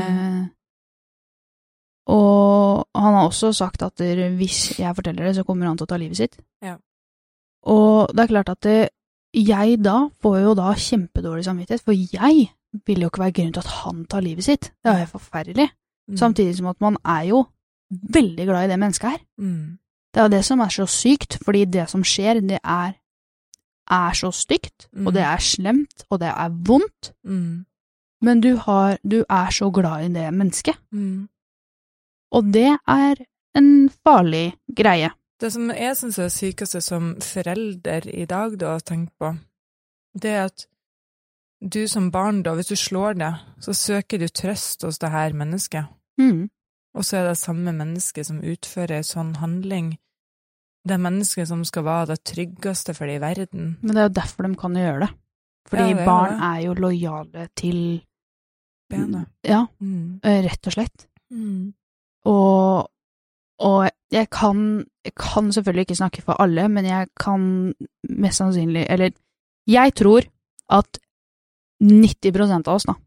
Og han har også sagt at hvis jeg forteller det, så kommer han til å ta livet sitt. Ja. Og det klart at jeg da får jo da kjempedårlig samvittighet, for jeg vil jo ikke være grunn til at han tar livet sitt. Det er jo forferdelig. Samtidig som at man er jo veldig glad i det mennesket her. Det er jo det som er så sykt, fordi det som skjer, det er så stygt, og det er slemt, og det er vondt. Men du er så glad i det mennesket. Og det er en farlig greie. Det som jeg synes er sykeste som forelder i dag da, å tenke på, det er at du som barn da, hvis du slår det, så søker du trøst hos det her mennesket. Og så er det samme menneske som utfører en sånn handling. Det mennesket som skal være det tryggeste for det i verden. Men det er jo derfor de kan gjøre det. Fordi barn er jo lojale til benet. Ja, rett og slett. Og jeg kan selvfølgelig ikke snakke for alle, men jeg kan mest sannsynlig, eller jeg tror at 90% av oss da,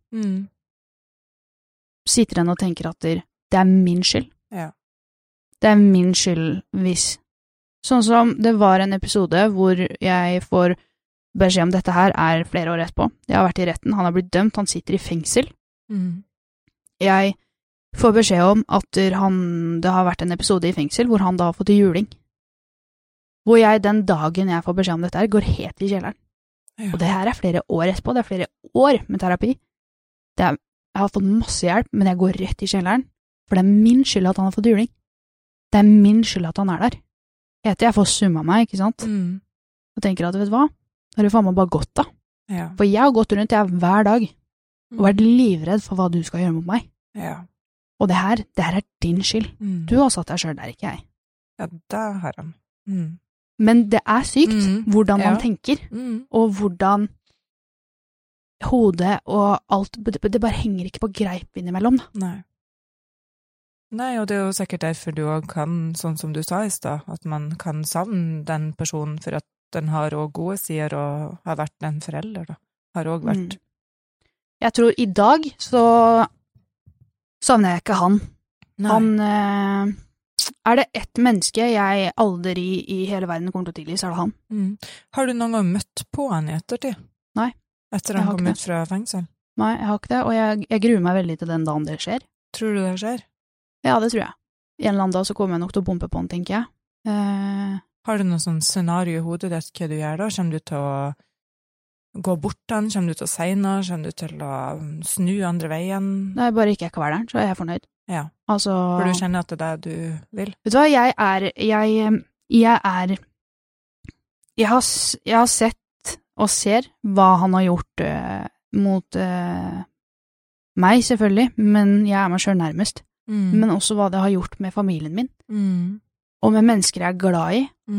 sitter igjen og tenker at det er min skyld. Ja. Det er min skyld hvis. Sånn som det var en episode hvor jeg får beskjed om dette her er flere år etterpå. Jeg har vært i retten, han har blitt dømt, han sitter i fengsel. Jeg får beskjed om at det har vært en episode i fengsel hvor han da har fått juling. Hvor jeg den dagen jeg får beskjed om dette her, går helt i kjelleren. Ja. Og det her er flere år etterpå, det er flere år med terapi. Jeg har fått masse hjelp, men jeg går rett i kjelleren, for det er min skyld at han har fått juling. Det er min skyld at han er der. Jeg får summa meg, ikke sant? Og tenker at, vet du hva? Da har du faen meg bare gått da. Ja. For jeg har gått rundt hver dag, og vært livredd for hva du skal gjøre mot meg. Ja. Og det her er din skyld. Du har satt deg selv der, ikke jeg. Ja, det har han. Men det er sykt hvordan man tenker, og hvordan hodet og alt, det bare henger ikke på greip innimellom. Da. Nei, og det er jo sikkert derfor du også kan, sånn som du sa i sted, at man kan savne den personen for at den har også gode sider og har vært en forelder, da. Har også vært. Jeg tror i dag så savner jeg ikke han. Nei. Han er det ett menneske jeg aldri i hele verden kommer til å tilgi, så er det han. Har du noen gang møtt på han i ettertid? Nei. Etter han kom ut fra fengsel? Nei, jeg har ikke det, og jeg gruer meg veldig til den dagen det skjer. Tror du det skjer? Ja, det tror jeg. I en eller annen dag så kommer jeg nok til å bompe på han, tenker jeg. Har du noe sånn scenario i hodet ditt hva du gjør da? Kommer du til å gå bort den? Kommer du til å si noe? Kommer du til å snu andre veien? Nei, bare ikke jeg kan være der, så er jeg fornøyd. Ja, altså, for du kjenner at det er det du vil? Vet du hva, jeg har sett og ser hva han har gjort mot meg, selvfølgelig, men jeg er meg selv nærmest. Men også hva det har gjort med familien min, og med mennesker jeg er glad i.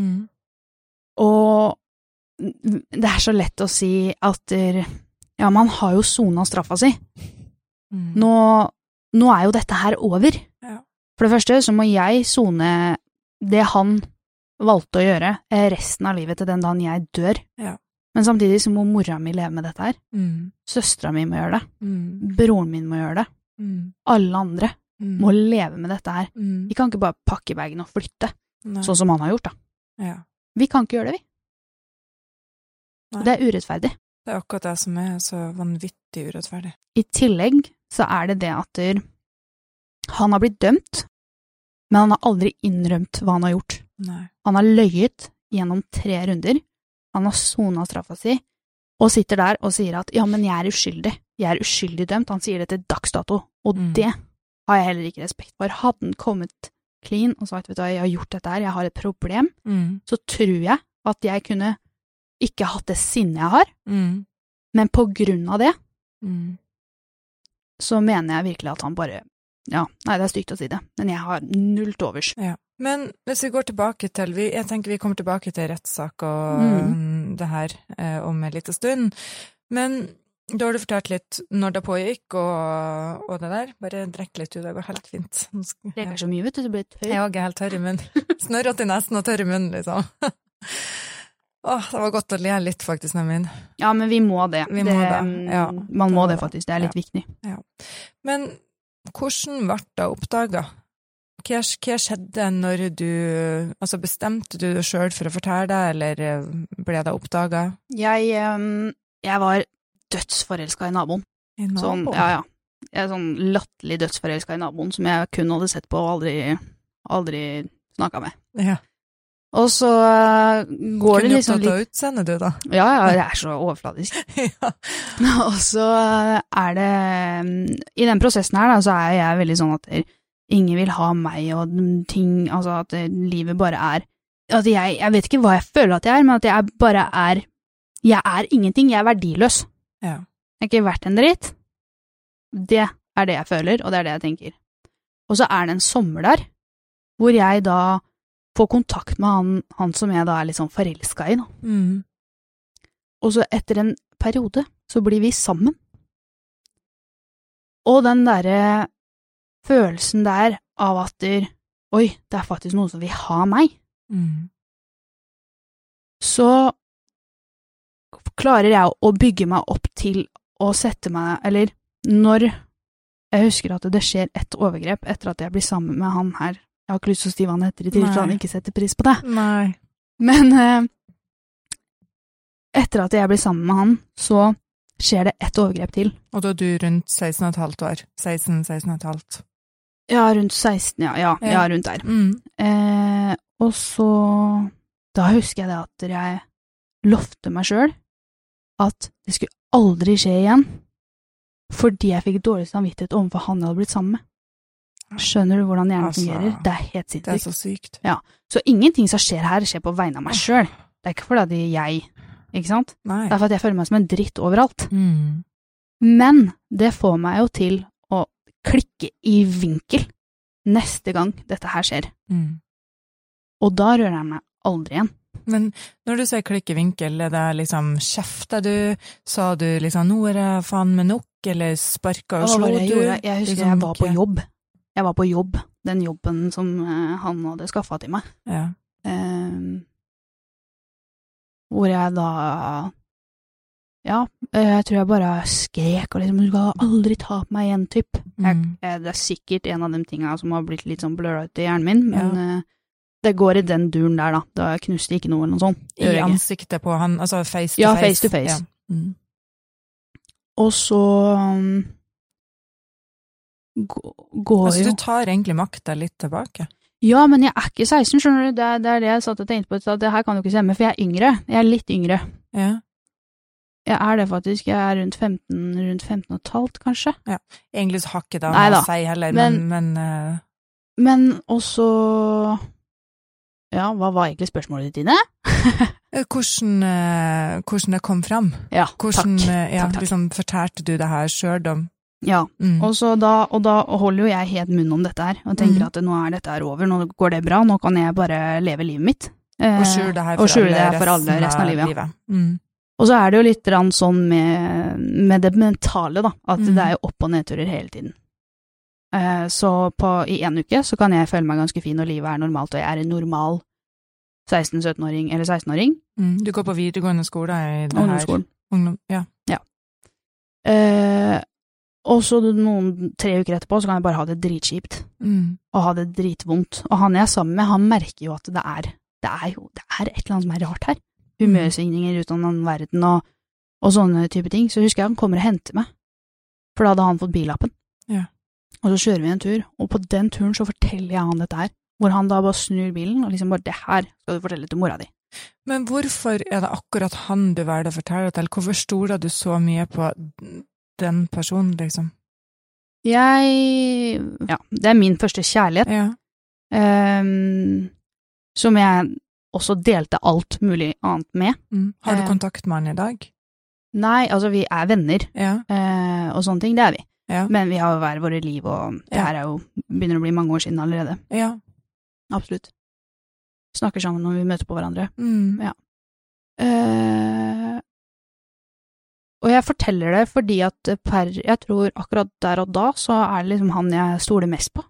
Og det er så lett å si at ja, man har jo sonet straffa si. Nå er jo dette her over. Ja. For det første så må jeg sone det han valgte å gjøre resten av livet til den dagen jeg dør. Ja. Men samtidig så må mora mi leve med dette her. Søstera mi må gjøre det. Broren min må gjøre det. Alle andre må leve med dette her. Vi kan ikke bare pakke bagen og flytte, sånn som han har gjort da. Ja. Vi kan ikke gjøre det, vi. Nei. Det er urettferdig. Det er akkurat det som er så vanvittig urettferdig. I tillegg så er det at han har blitt dømt, men han har aldri innrømt hva han har gjort. Nei. Han har løyet gjennom 3 runder, han har sonet straffa si, og sitter der og sier at ja, men jeg er uskyldig dømt. Han sier det til dagsdato, og det har jeg heller ikke respekt for. Hadde han kommet clean og sagt, vet du, jeg har gjort dette her, jeg har et problem, så tror jeg at jeg kunne ikke hatt det sinnet jeg har, men på grunn av det, så mener jeg virkelig at han bare, ja, nei, det er stygt å si det, men jeg har 0 til overs Men hvis vi går tilbake til, jeg tenker vi kommer tilbake til rettssak og det her om en liten stund, men da har du fortalt litt når det pågikk og det der, bare drekk litt ut, det går helt fint. Det er så mye, vet du, det blir tørr. Jeg er helt tørr I munnen, snørret I nesten og tørr I munnen, liksom. Det var godt å le litt faktisk, Nevin. Ja, men vi må det. Vi må det, ja. Man må det faktisk, det er litt viktig. Ja. Men hvordan ble det oppdaget? Hva skjedde når du, altså bestemte du deg selv for å fortelle det, eller ble det oppdaget? Jeg var dødsforelsket I naboen. Sånn, ja. Jeg er sånn latterlig dødsforelsket I naboen, som jeg kun hadde sett på og aldri snakket med. Ja. Og så går det liksom litt... Kunne du opptatt av utseendet du da? Ja, det er så overfladisk. Ja. Og så det... I den prosessen her da, så jeg veldig sånn at ingen vil ha meg og ting, altså at livet bare at jeg vet ikke hva jeg føler at jeg men at jeg bare jeg ingenting, jeg verdiløs. Ja. Jeg har ikke vært en dritt. Det det jeg føler, og det det jeg tenker. Og så det en sommer der, hvor jeg da får kontakt med han som jeg da litt sånn forelsket I. Og så etter en periode, så blir vi sammen. Og den der følelsen der av at oi, det faktisk noen som vil ha meg. Så klarer jeg å bygge meg opp til å sette meg, eller når jeg husker at det skjer et overgrep etter at jeg blir sammen med han her. Jeg har ikke lyst til å skrive han etter I tid, for han ikke setter pris på det. Nei. Men etter at jeg blir sammen med han, så skjer det et overgrep til. Og da du rundt 16,5 år? 16,5? Ja, rundt 16, ja, rundt der. Og så, da husker jeg det at jeg lovte meg selv at det skulle aldri skje igjen, fordi jeg fikk dårlig samvittighet overfor han jeg hadde blitt sammen med. Skjønner du hvordan hjernen fungerer? Det helt sinnssykt. Det så sykt. Ja, så ingenting som skjer her skjer på vegne av meg selv. Det ikke fordi jeg, ikke sant? Nei. Det for at jeg føler meg som en dritt overalt. Men det får meg jo til å klikke I vinkel neste gang dette her skjer. Og da rører jeg meg aldri igjen. Men når du sier klikke vinkel, det liksom kjefter du? Sa du liksom, nå det faen med nok, eller sparket og slå du? Jeg husker jeg var på jobb. Jeg var på jobb, den jobben som han hadde skaffet til meg. Ja. Hvor jeg da, jeg tror jeg bare skrek, og liksom, du skal aldri ta på meg igjen, typ. Det sikkert en av de tingene som har blitt litt sånn blurret I hjernen min, men det går I den duren der da. Da knuste ikke noe eller noe sånt. I ansiktet på han, altså face to face? Ja, face to face. Ja. Og så... altså du tar egentlig makta litt tilbake? Ja, men jeg ikke 16, skjønner du, det det jeg satt og tenkte på, at det her kan du ikke stemme, for jeg yngre, jeg litt yngre. Ja. Jeg det faktisk, jeg rundt 15 og et halvt, kanskje. Ja, egentlig så har ikke det å si heller, men også, ja, hva var egentlig spørsmålet ditt dine? hvordan det kom fram? Ja, hvordan, takk. Ja, liksom fortalte du det her selv om? Ja, og da holder jo jeg helt munn om dette her, og tenker at nå dette her over, nå går det bra, nå kan jeg bare leve livet mitt. Og skjule det her for alle resten av livet. Ja. Og så det jo litt sånn med det mentale da, at det jo opp- og nedturer hele tiden. Så I en uke så kan jeg føle meg ganske fin, og livet normalt, og jeg en normal 16-17-åring eller 16-åring. Du går på videregående skole I det her? Ungdomsskolen. Ja. Og så 3 uker etterpå så kan jeg bare ha det dritkjipt. Og ha det dritvondt. Og han jeg sammen med, han merker jo at det et eller annet som rart her. Humørsvingninger ut av den verden og sånne type ting. Så husker jeg han kommer og henter meg. For da hadde han fått billappen. Ja. Og så kjører vi en tur. Og på den turen så forteller jeg han dette her. Hvor han da bare snur bilen og liksom bare, det her skal du fortelle til mora di. Men hvorfor det akkurat han du valgte å fortelle til? Hvorfor stoler du så mye på den personen, liksom? Ja, det min første kjærlighet. Ja. Som jeg også delte alt mulig annet med. Har du kontakt med han I dag? Nei, altså vi venner. Ja. Og sånne ting, det vi. Ja. Men vi har jo hver våre liv, og det her jo begynner å bli mange år siden allerede. Ja. Absolutt. Snakker sammen når vi møter på hverandre. Ja. Og jeg forteller det fordi at jeg tror akkurat der og da, så det liksom han jeg stoler mest på.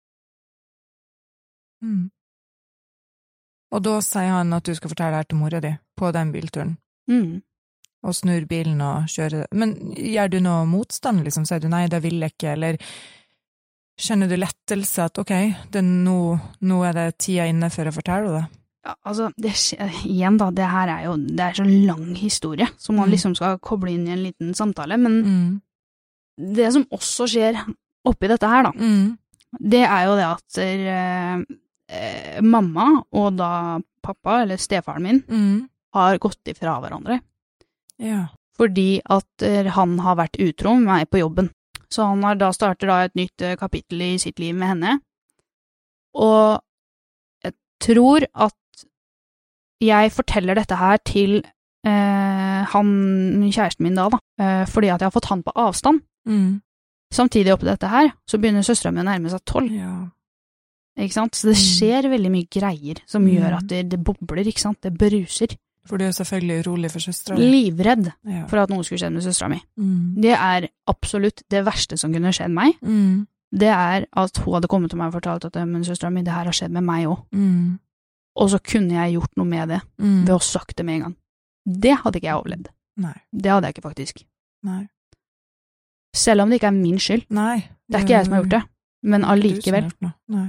Og da sier han at du skal fortelle det her til mora di på den bilturen. Og snur bilen og kjører. Men gjør du noe motstand, liksom? Sier du nei, det vil jeg ikke, eller kjenner du lettelse at ok, nå det tida inne for å fortelle det? Ja, altså, igjen da, det her det så lang historie, som man liksom skal koble inn i en liten samtale, men det som også skjer oppi dette her da, det jo det at mamma og da pappa, eller stefaren min, har gått ifra hverandre. Ja. Fordi at han har vært utro med meg på jobben. Så han har starter et nytt kapittel i sitt liv med henne. Og jeg tror at jeg forteller dette her til kjæresten min da, fordi at jeg har fått han på avstand. Samtidig oppi dette her, så begynner søsteren min å nærme seg 12. Ja. Ikke sant? Så det skjer veldig mye greier som gjør at det bobler, ikke sant? Det bruser. For du selvfølgelig urolig for søsteren. Livredd for at noe skulle skjedd med søsteren min. Det absolutt det verste som kunne skjedd meg. Det at hun hadde kommet til meg og fortalt at men søsteren min, det her har skjedd med meg også. Og så kunne jeg gjort noe med det ved å sagt det med en gang. Det hadde ikke jeg overlevd. Nei. Det hadde jeg ikke faktisk. Nei. Selv om det ikke min skyld. Nei. Det ikke jeg som har gjort det, men allikevel. Nei.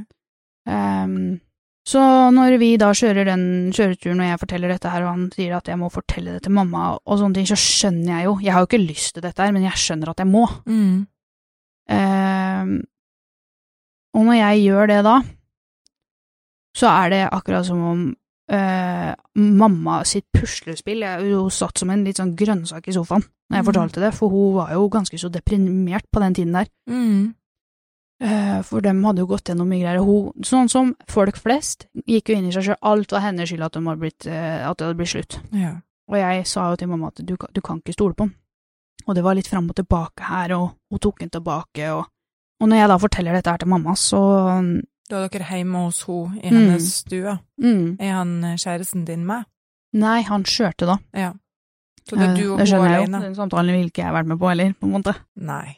Så når vi da kjører den kjøreturen, og jeg forteller dette her, og han sier at jeg må fortelle det til mamma, og sånne ting, så skjønner jeg jo, jeg har jo ikke lyst til dette her, men jeg skjønner at jeg må. Og når jeg gjør det da, så det akkurat som om mamma sitt puslespill, jeg jo satt som en litt sånn grønnsak i sofaen når jeg fortalte det, for hun var jo ganske så deprimert på den tiden der. For dem hadde jo gått gjennom mye greier. Sånn som folk flest, gikk jo inn i seg selv. Alt var hennes skyld at det hadde blitt slutt. Ja. Og jeg sa jo til mamma at du kan ikke stole på ham. Og det var litt frem og tilbake her, og hun tok den tilbake. Og når jeg da forteller dette her til mamma, så... Da dere hjemme hos henne i hennes stue. Han kjæresten din med? Nei, han kjørte da. Ja. Så det du og det hun alene? Jeg jo. Den samtalen vil ikke jeg vært med på heller, på en måte. Nei.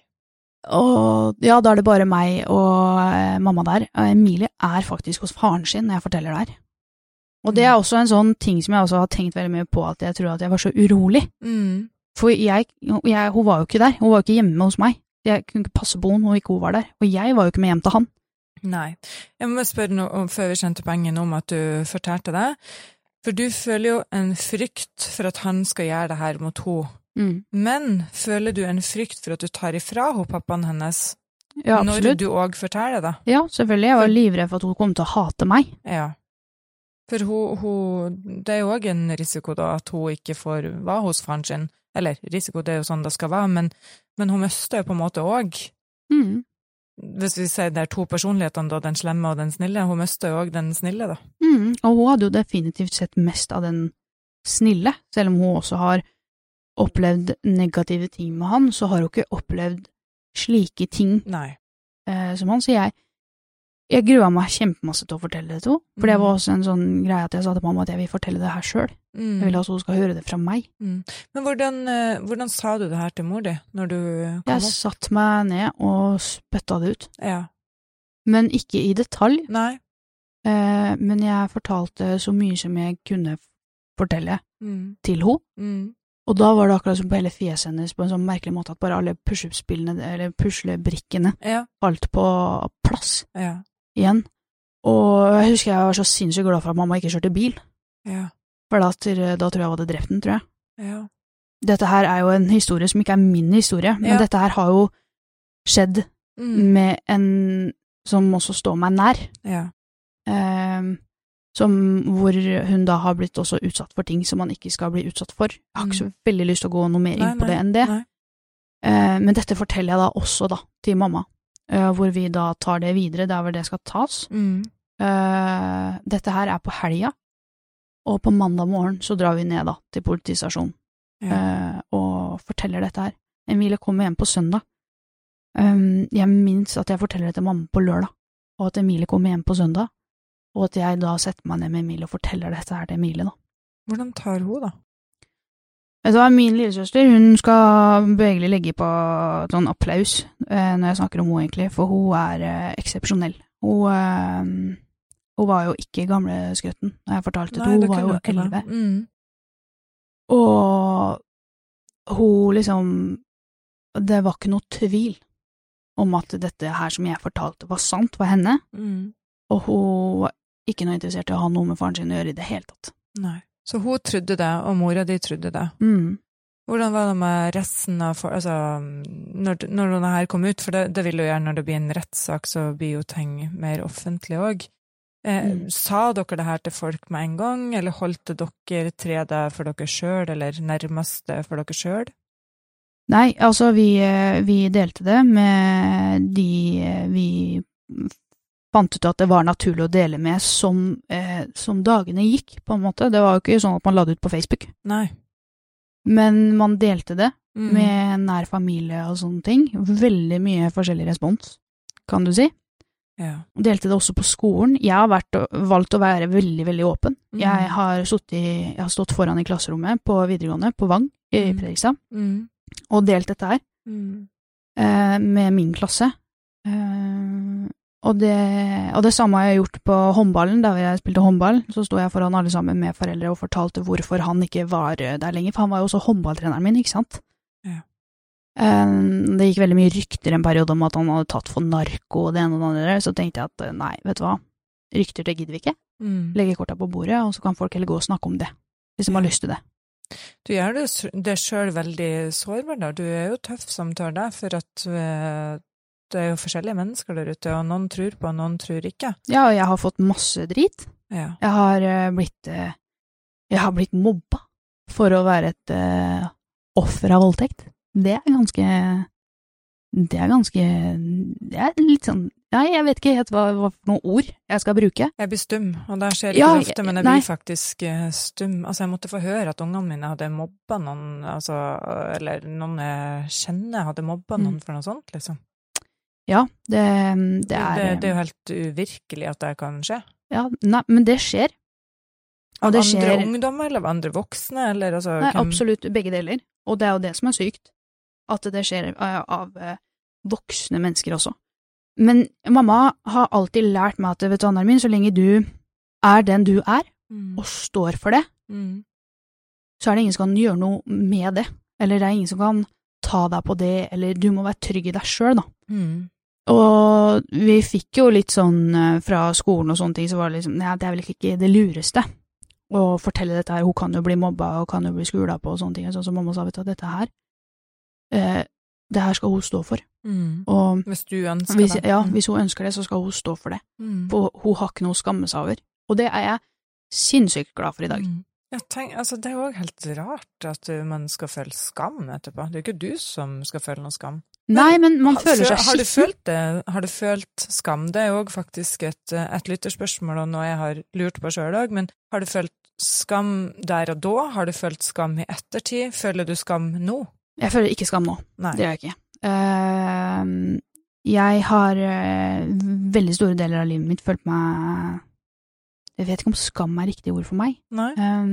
Og ja, da det bare meg og mamma der. Emilie faktisk hos faren sin når jeg forteller det her. Og det også en sånn ting som jeg også har tenkt veldig mye på, at jeg tror at jeg var så urolig. For hun var jo ikke der. Hun var jo ikke hjemme hos meg. Jeg kunne ikke passe på henne når ikke hun var der. Og jeg var jo ikke med hjem til han. Nei. Jeg må spørre noe før vi kjente poenget om at du fortalte det. For du føler jo en frykt for at han skal gjøre det her mot henne. Men føler du en frykt for at du tar ifra henne pappaen hennes når du også forteller det? Ja, selvfølgelig. Jeg var livredd for at hun kom til å hate meg. Ja. For det jo også en risiko da, at hun ikke får være hos faren sin. Eller risiko, det jo sånn det skal være, men hun mister jo på en måte også. Hvis vi sier det to personlighetene da, den slemme og den snille, hun mister jo også den snille da. Og hun hadde jo definitivt sett mest av den snille, selv om hun også har opplevd negative ting med han, så har hun ikke opplevd slike ting. Nei. Som han, så jeg gruer meg kjempemasse til å fortelle det til henne, for det var også en sånn greie at jeg sa til mamma at jeg vil fortelle det her selv. Jeg vil at hun skal høre det fra meg. Men hvordan sa du det her til mor di, når du kom opp? Jeg satt meg ned og spytta det ut. Ja. Men ikke i detalj. Nei. Men jeg fortalte så mye som jeg kunne fortelle til henne. Og da var det akkurat som på hele fjeset hennes på en sånn merkelig måte at bare alle push-up-spillene, eller puslebrikkene, falt på plass igjen. Og jeg husker jeg var så sinnssykt glad for at mamma ikke kjørte bil. For da tror jeg jeg hadde drept den, tror jeg. Dette her jo en historie som ikke min historie, men dette her har jo skjedd med en som også står meg nær. Hvor hun da har blitt også utsatt for ting som man ikke skal bli utsatt for. Jeg har ikke så veldig lyst til å gå noe mer inn på det enn det. Men dette forteller jeg da også da, til mamma, hvor vi da tar det videre, der hvor det skal tas. Dette her på helga, og på mandag morgen så drar vi ned da, til politistasjonen og forteller dette her. Emilie kommer hjem på søndag. Jeg minns at jeg forteller det til mamma på lørdag, og at Emilie kommer hjem på søndag. og at jeg da setter meg ned med Emilie og forteller dette her til Emilie da. Hvordan tar hun da? Min lillesøster, hun skal begynne legge på sånn applaus når jeg snakker om henne egentlig, for hun eksepsjonell. Hun var jo ikke gamle skrøtten når jeg fortalte det, hun var jo 11. Og hun liksom, det var ikke noe tvil om at dette her som jeg fortalte var sant, var henne, og hun var ikke noe interessert i å ha noe med faren sin å gjøre i det hele tatt. Nei. Så hun trodde det, og mora di trodde det. Hvordan var det med resten av, altså, når denne her kom ut, for det vil jo gjøre når det blir en rettssak, så blir jo ting mer offentlig også. Sa dere det her til folk med en gang, eller holdt dere tredet for dere selv, eller nærmeste for dere selv? Nei, altså vi delte det med de vi fant ut at det var naturlig å dele med som dagene gikk, på en måte. Det var jo ikke sånn at man la det ut på Facebook. Nei. Men man delte det med nær familie og sånne ting. Veldig mye forskjellig respons, kan du si. Ja. Delte det også på skolen. Jeg har valgt å være veldig, veldig åpen. Jeg har stått foran i klasserommet på videregående, på Vang, i Fredrikstad, og delt dette her med min klasse. Og det samme har jeg gjort på håndballen, da jeg spilte håndball, så stod jeg foran alle sammen med foreldre og fortalte hvorfor han ikke var der lenger, for han var jo også håndballtreneren min, ikke sant? Ja. Det gikk veldig mye rykter en periode om at han hadde tatt for narko og det ene og det andre, så tenkte jeg at nei, vet du hva, rykter det gidder vi ikke. Legge korta på bordet, og så kan folk heller gå og snakke om det, hvis de har lyst til det. Du gjør det selv veldig sårbar da, du jo tøff som tør det, for at det jo forskjellige mennesker der ute, og noen tror på, og noen tror ikke. Ja, og jeg har fått masse drit. Ja. Jeg har blitt mobba for å være et offer av voldtekt. Det er litt sånn, nei, jeg vet ikke helt hva for noen ord jeg skal bruke. Jeg blir stum, og det skjer ikke ofte, men jeg blir faktisk stum. Altså, jeg måtte få høre at ungene mine hadde mobba noen, altså, eller noen jeg kjenner hadde mobba noen for noe sånt, liksom. Ja, det er jo helt uvirkelig at det kan skje. Ja, nei, men det skjer. Av andre ungdommer, eller av andre voksne, eller altså... Nei, absolutt, begge deler. Og det er jo det som er sykt, at det skjer av voksne mennesker også. Men mamma har alltid lært meg at, vet du, Anna min, så lenge du er den du er, og står for det, så er det ingen som kan gjøre noe med det. Eller det er ingen som kan ta deg på det, eller du må være trygg i deg selv, da. Og vi fikk jo litt sånn fra skolen og sånne ting, så var det liksom, nei, det er vel ikke det lureste å fortelle dette her, hun kan jo bli mobba og kan jo bli skula på og sånne ting, sånn som mamma sa, vet du, dette her, det her skal hun stå for. Og hvis du ønsker det. Ja, hvis hun ønsker det, så skal hun stå for det. For hun har ikke noe å skamme seg over. Og det er jeg sinnssykt glad for i dag. Altså, det er jo helt rart at man skal føle skam etterpå. Det er jo ikke du som skal føle noe skam. Nei, men man føler seg skitten. Har du følt skam? Det er jo faktisk et lytterspørsmål, og noe jeg har lurt på selv også, men har du følt skam der og da? Har du følt skam i ettertid? Føler du skam nå? Jeg føler ikke skam nå. Nei. Det gjør jeg ikke. Jeg har veldig store deler av livet mitt følt meg... Jeg vet ikke om skam er riktig ord for meg. Nei.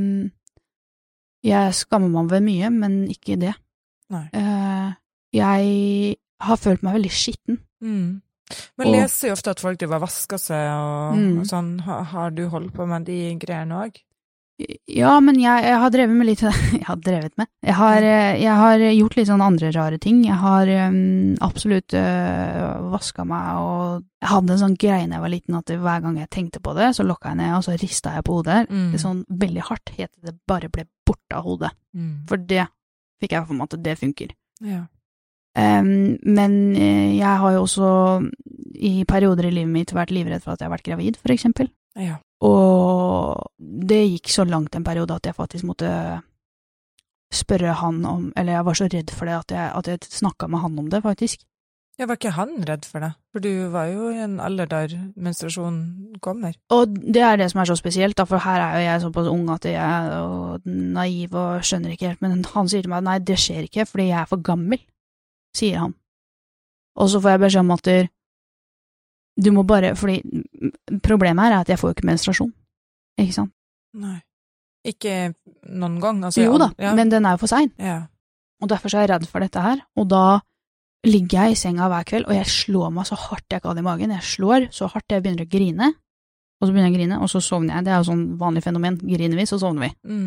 Jeg skammer meg ved mye, men ikke det. Nei. Jeg har følt meg veldig skitten. Men leser jo ofte at folk driver og vasker seg og sånn. Har du holdt på med de greiene også? Ja, men jeg har drevet med litt... Jeg har gjort litt sånn andre rare ting. Jeg har absolutt vasket meg, og jeg hadde en sånn greie når jeg var liten at hver gang jeg tenkte på det, så lokket jeg ned, og så ristet jeg på hodet. Det sånn veldig hardt, helt til det bare ble borte av hodet. For det fikk jeg for meg at det funker. Ja. Men jeg har jo også i perioder i livet mitt vært livredd for at jeg har vært gravid, for eksempel. Ja. Og det gikk så langt en periode at jeg faktisk måtte spørre han om, eller jeg var så redd for det at jeg snakket med han om det, faktisk. Ja, var ikke han redd for det? For du var jo i en alder der menstruasjonen kommer. Og det er det som er så spesielt, da, for her er jo jeg såpass ung at jeg er naiv og skjønner ikke helt, men han sier til meg, nei, det skjer ikke, fordi jeg er for gammel, sier han. Og så får jeg beskjed om at du må bare, fordi problemet her at jeg får jo ikke menstruasjon, ikke sant? Nei. Ikke noen gang? Altså, Jo da, men den jo for sein. Ja. Og derfor så jeg redd for dette her, og da ligger jeg i senga hver kveld, og jeg slår meg så hardt jeg kan i magen. Jeg slår så hardt jeg begynner å grine, og så begynner jeg å grine, og så sovner jeg. Det jo sånn vanlig fenomen. Griner vi, så sovner vi.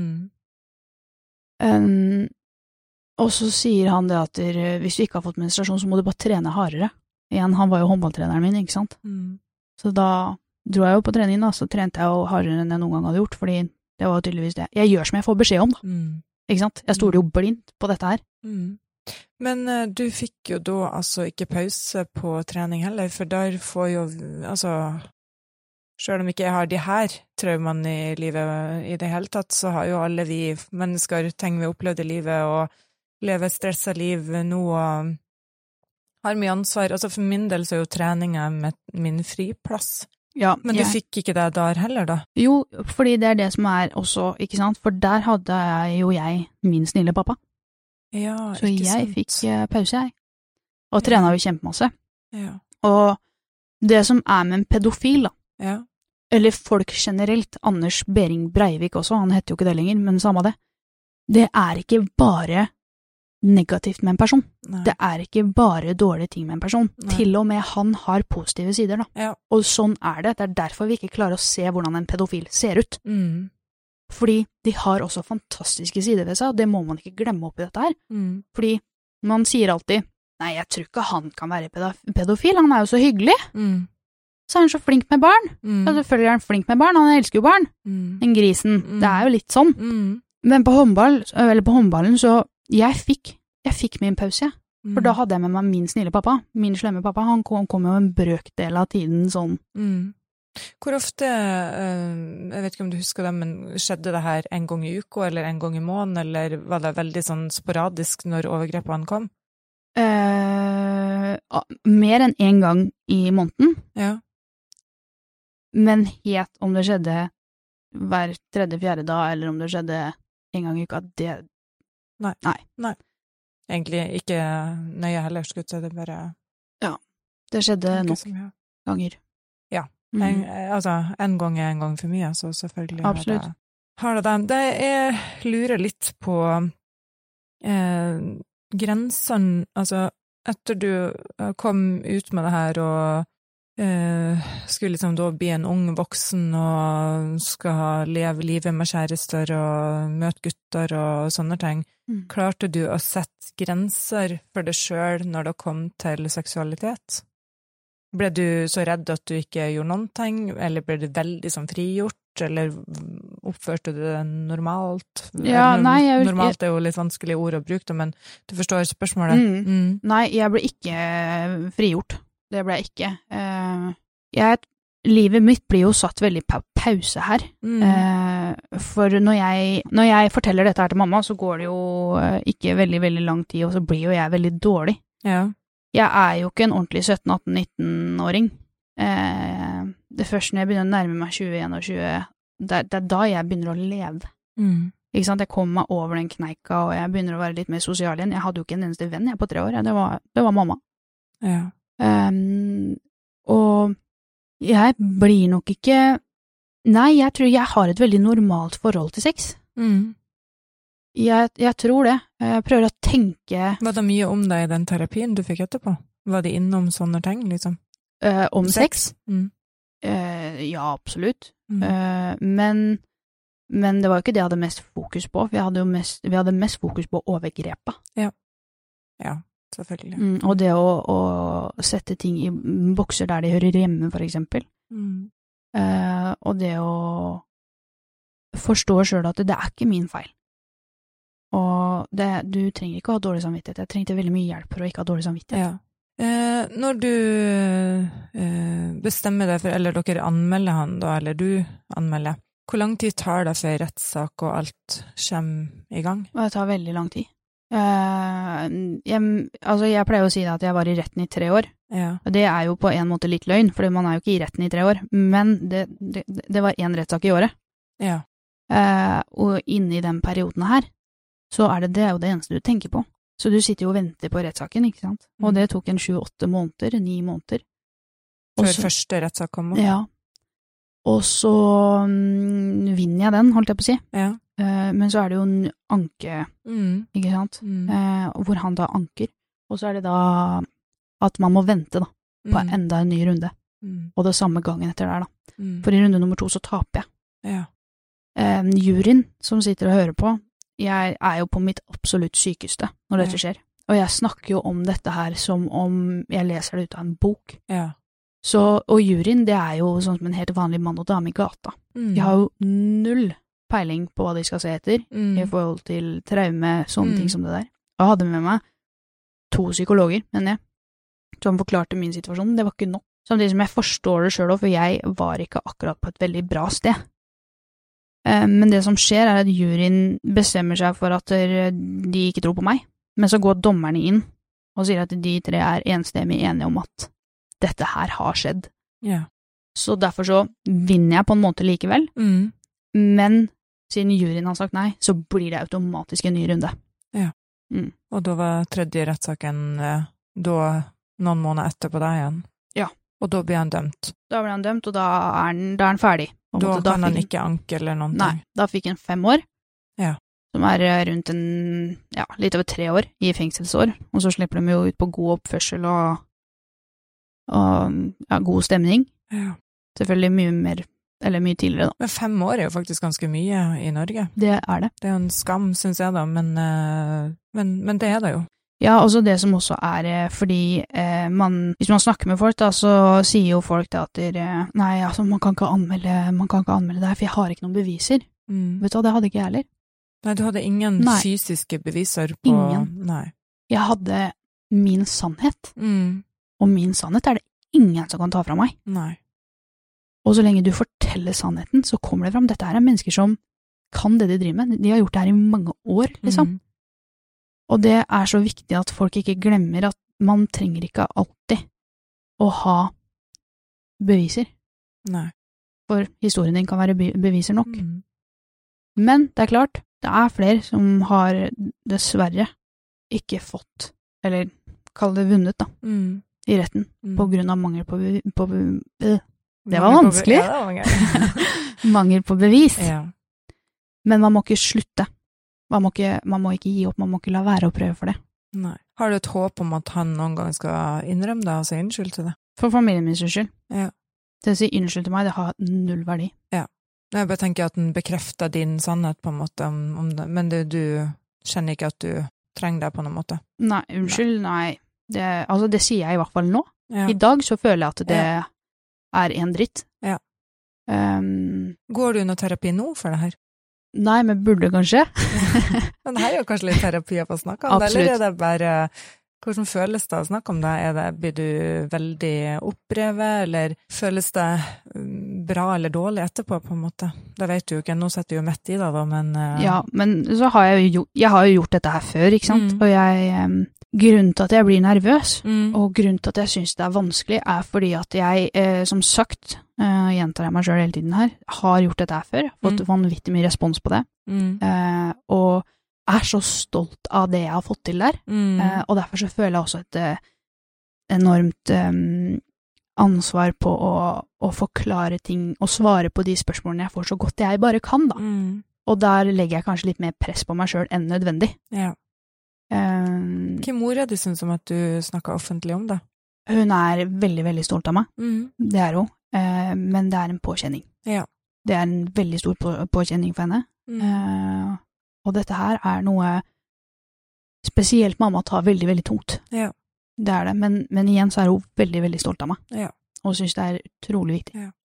Og så sier han det at hvis du ikke har fått menstruasjon, så må du bare trene hardere. Igjen, han var jo håndballtreneren min, ikke sant? Så da dro jeg jo på treningen, da, så trente jeg jo hardere enn jeg noen gang hadde gjort, fordi det var jo tydeligvis det. Jeg gjør som jeg får beskjed om, da. Ikke sant? Jeg stoler jo blindt på dette her. Men du fikk jo da altså ikke pause på trening heller, for der får jo, altså, selv om ikke jeg har de her traumene i livet i det hele tatt, så har jo alle vi mennesker ting vi opplevde i livet, og lever et stresset liv nå, og har mye ansvar. Altså for min del så jo treningen med min friplass. Ja, men du fikk ikke det der heller, da? Jo, fordi det det som også, ikke sant? For der hadde jeg min snille pappa. Ja, så ikke jeg sant. fikk pause, jeg. Og trenet jo kjempemasse. Ja. Og det som med en pedofil, da, Ja. eller folk generelt, Anders Behring Breivik også, han heter jo ikke det lenger, men samme det ikke bare negativt med en person. Nei. Det ikke bare dårlige ting med en person. Nei. Til og med han har positive sider, da. Ja. Og sånn det. Det derfor vi ikke klarer å se hvordan en pedofil ser ut. Fordi de har også fantastiske sider ved seg, og det må man ikke glemme oppi dette her. Fordi man sier alltid, nei, jeg tror ikke han kan være pedofil, han jo så hyggelig. Så han så flink med barn. Og selvfølgelig han flink med barn, han elsker jo barn. Den grisen. Det jo litt sånn. Men på håndballen så jeg fikk min pause, for da hadde jeg med meg min snille pappa, min slemme pappa, han kom jo en brøkdel av tiden sånn. Hvor ofte, jeg vet ikke om du husker det, men skjedde det her en gang i uka, eller en gang i måneden, eller var det veldig sånn sporadisk når overgrepene kom? Mer enn en gang i måneden. Ja. Men helt om det skjedde hver tredje-fjerde dag, eller om det skjedde en gang i uka, Nei. Egentlig ikke nøye heller, skulle jeg det bare... Ja. Det skjedde nok ganger. Ja. Altså, en gang en gang for mye, så selvfølgelig Absolutt. Har det. Det jeg lurer litt på grensene, altså, etter du kom ut med det her, og skulle liksom da bli en ung voksen og skal leve livet med kjærester og møte gutter og sånne ting. Klarte du å sette grenser for deg selv når det kom til seksualitet? Ble du så redd at du ikke gjorde noen ting, eller ble du veldig sånn frigjort, eller oppførte du det normalt? Ja, nei, normalt jo litt vanskelig ord å bruke, men du forstår spørsmålet? Nei, jeg ble ikke frigjort. Det ble jeg ikke. Livet mitt blir jo satt veldig på pause her. For når jeg forteller dette her til mamma, så går det jo ikke veldig, veldig lang tid, og så blir jo jeg veldig dårlig. Ja. Jeg jo ikke en ordentlig 17-18-19-åring. Det første når jeg begynner å nærme meg 20-21, det da jeg begynner å leve. Ikke sant? Jeg kommer meg over den kneika, og jeg begynner å være litt mer sosial igjen. Jeg hadde jo ikke en eneste venn på 3 år. Det var mamma. Ja. Og jeg blir nok ikke... Nei, jeg tror jeg har et veldig normalt forhold til sex. Jeg tror det. Jeg prøver å tenke... Var det mye om deg i den terapien du fikk etterpå? Var de innom sånne ting, liksom? Om sex? Ja, absolutt. Men det var jo ikke det jeg hadde mest fokus på, for vi hadde mest fokus på overgrepet. Ja, selvfølgelig. Og det å sette ting i bokser der de hører hjemme, for eksempel. Og det å forstå selv at det ikke min feil. Og du trenger ikke å ha dårlig samvittighet. Jeg trengte veldig mye hjelp for å ikke ha dårlig samvittighet. Ja. Når du bestemmer deg for, eller dere anmelder han da, eller du anmelder, hvor lang tid tar det før rettssak og alt kommer i gang? Det tar veldig lang tid. Jeg pleier å si at jeg var i retten i 3 år. Ja. Det jo på en måte litt løgn, for man jo ikke i retten i 3 år, men det var 1 rettssak i året. Ja. Og inne i den perioden her, så det jo det eneste du tenker på. Så du sitter jo og venter på rettssaken, ikke sant? Og det tok 7-8 måneder, 9 måneder. Før første rettssak kom opp? Ja. Og så vinner jeg den, holdt jeg på å si. Ja. Men så er det jo en anke, ikke sant? Hvor han da anker. Og så er det da at man må vente da, på enda en ny runde. Og det samme gangen etter der da. For i runde nummer 2 så taper jeg. Ja. Juryen som sitter og hører på, jeg er jo på mitt absolutt sykeste når dette skjer. Og jeg snakker jo om dette her som om jeg leser det ut av en bok. Ja. Så, og juryen, det er jo sånn som en helt vanlig mann og dame i gata. De har jo null peiling på hva de skal se etter, i forhold til traume, sånne ting som det der. Jeg hadde med meg 2 psykologer, mener jeg, som forklarte min situasjon. Det var ikke nok. Samtidig som jeg forstår det selv også, for jeg var ikke akkurat på et veldig bra sted. Men det som skjer er at juryen bestemmer seg for at de ikke tror på meg, men så går dommerne inn og sier at de 3 er enstemmig enige om at dette her har skjedd. Ja. Så derfor så vinner jeg på en måte likevel, men siden juryen har sagt nei, så blir det automatisk en ny runde. Ja. Og da var tredje rettssaken da noen måneder etter på deg igjen? Ja. Og da blir han dømt? Da blir han dømt, og da er han ferdig. Da kan han ikke anke eller noen ting? Nei, da fikk han 5 år, som er rundt litt over 3 år i fengselsår, og så slipper de jo ut på god oppførsel og god stemning. Ja. Selvfølgelig mye tidligere da. Men 5 år er jo faktisk ganske mye i Norge. Det er det. Det er jo en skam, synes jeg da, men det er det jo. Ja, også det som også er fordi hvis man snakker med folk da, så sier jo folk da at nei, altså man kan ikke anmelde det her, for jeg har ikke noen beviser. Vet du hva, det hadde ikke jeg heller. Nei, du hadde ingen fysiske beviser på... Ingen. Nei. Jeg hadde min sannhet, og min sannhet er det ingen som kan ta fra meg. Nei. Og så lenge du forteller sannheten, så kommer det fram. Dette her er mennesker som kan det de driver med. De har gjort det her i mange år, liksom. Og det er så viktig at folk ikke glemmer at man trenger ikke alltid å ha beviser. Nei. For historien din kan være beviser nok. Men det er klart, det er flere som har dessverre ikke fått, eller kall det vunnet da, i retten, på grunn av mangel på det var vanskelig. Mangel på bevis. Ja. Men man må ikke slutte. Man må ikke gi opp, man må ikke la være å prøve for det. Nei. Har du et håp om at han noen gang skal innrømme det og si unnskyld til det? For familien min skyld. Ja. Det å si unnskyld til meg, det har 0 verdi. Ja. Jeg bare tenker at den bekrefter din sannhet på en måte om det, men du kjenner ikke at du trenger det på noen måte? Nei, unnskyld, nei. Det sier jeg i hvert fall nå. Ja. I dag så føler jeg at det er en dritt. Ja. Går du under terapi nå for det her? Nei, men burde kanskje. Men det her er jo kanskje litt terapi å snakke om det, eller er det bare, hvordan føles det å snakke om det? Blir du veldig opprevet, eller føles det bra eller dårlig etterpå, på en måte? Det vet du jo ikke, nå setter du jo midt i det da, men... Ja, men så har jeg jo gjort dette her før, ikke sant? Og grunnen til at jeg blir nervøs, og grunnen til at jeg synes det er vanskelig, er fordi at jeg, som sagt, gjentar jeg meg selv hele tiden her, har gjort dette her før, fått vanvittig mye respons på det, og er så stolt av det jeg har fått til der, og derfor så føler jeg også et enormt ansvar på å forklare ting, og svare på de spørsmålene jeg får så godt jeg bare kan da. Og der legger jeg kanskje litt mer press på meg selv enn nødvendig. Ja. Hvem mor er du synes om at du snakker offentlig om det? Hun er veldig, veldig stolt av meg. Det er hun. Men det er en påkjenning. Ja. Det er en veldig stor påkjenning for henne. Og dette her er noe spesielt mamma tar veldig, veldig tungt. Ja. Det er det. Men igjen så er hun veldig, veldig stolt av meg. Ja. Og synes det er utrolig viktig. Ja.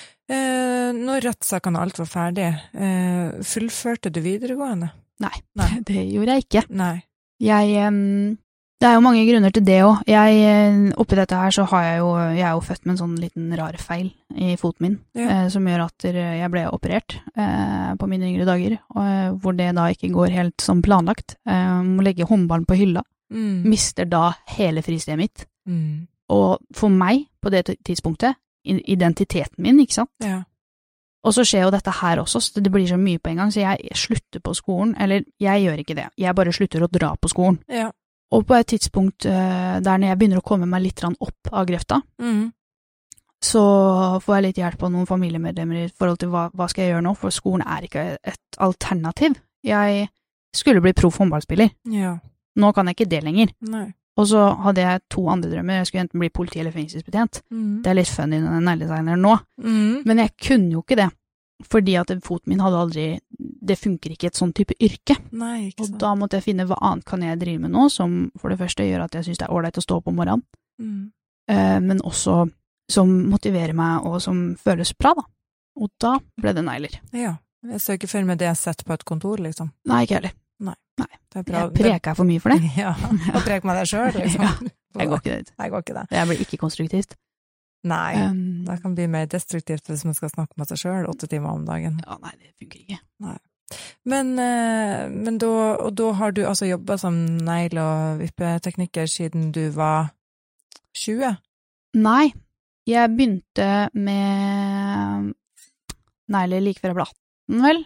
Når rettssakene og alt var ferdig, fullførte du videregående? Nei, det gjorde jeg ikke. Nei. Det er jo mange grunner til det også. Oppi dette her så jeg er jo født med en sånn liten rar feil i foten min, som gjør at jeg ble operert på mine yngre dager, hvor det da ikke går helt som planlagt. Må legge håndballen på hylla. Mister da hele fristedet mitt. Og for meg, på det tidspunktet, identiteten min, ikke sant? Ja. Og så skjer jo dette her også, så det blir så mye på en gang, så jeg slutter på skolen, eller jeg gjør ikke det, jeg bare slutter å dra på skolen. Ja. Og på et tidspunkt der når jeg begynner å komme meg litt opp av grøfta, så får jeg litt hjelp av noen familiemedlemmer i forhold til hva skal jeg gjøre nå, for skolen ikke et alternativ. Jeg skulle bli proff håndballspiller. Ja. Nå kan jeg ikke det lenger. Nei. Og så hadde jeg 2 andre drømmer. Jeg skulle enten bli politi- eller fengselsbetjent. Det litt funny i denne negledesigneren nå. Men jeg kunne jo ikke det, fordi at foten min hadde aldri, det funker ikke et sånn type yrke. Nei, ikke sant. Og da måtte jeg finne hva annet kan jeg drive med nå, som for det første gjør at jeg synes det ordentlig å stå opp om morgenen. Men også som motiverer meg, og som føles bra, da. Og da ble det negler. Ja, jeg ser ikke for meg det jeg setter på et kontor, liksom. Nei, ikke heller. Nei. Det Jeg preker for mye for det. Ja, og preker meg deg selv, liksom. Ja, jeg går ikke det. Jeg går ikke det. Det blir ikke konstruktivt. Nei, det kan bli mer destruktivt hvis man skal snakke med seg selv 8 timer om dagen. Ja, nei, det funker ikke. Nei. Men da har du altså jobbet som negl- og vippetekniker siden du var 20? Nei, jeg begynte med negler like før jeg ble 18, vel?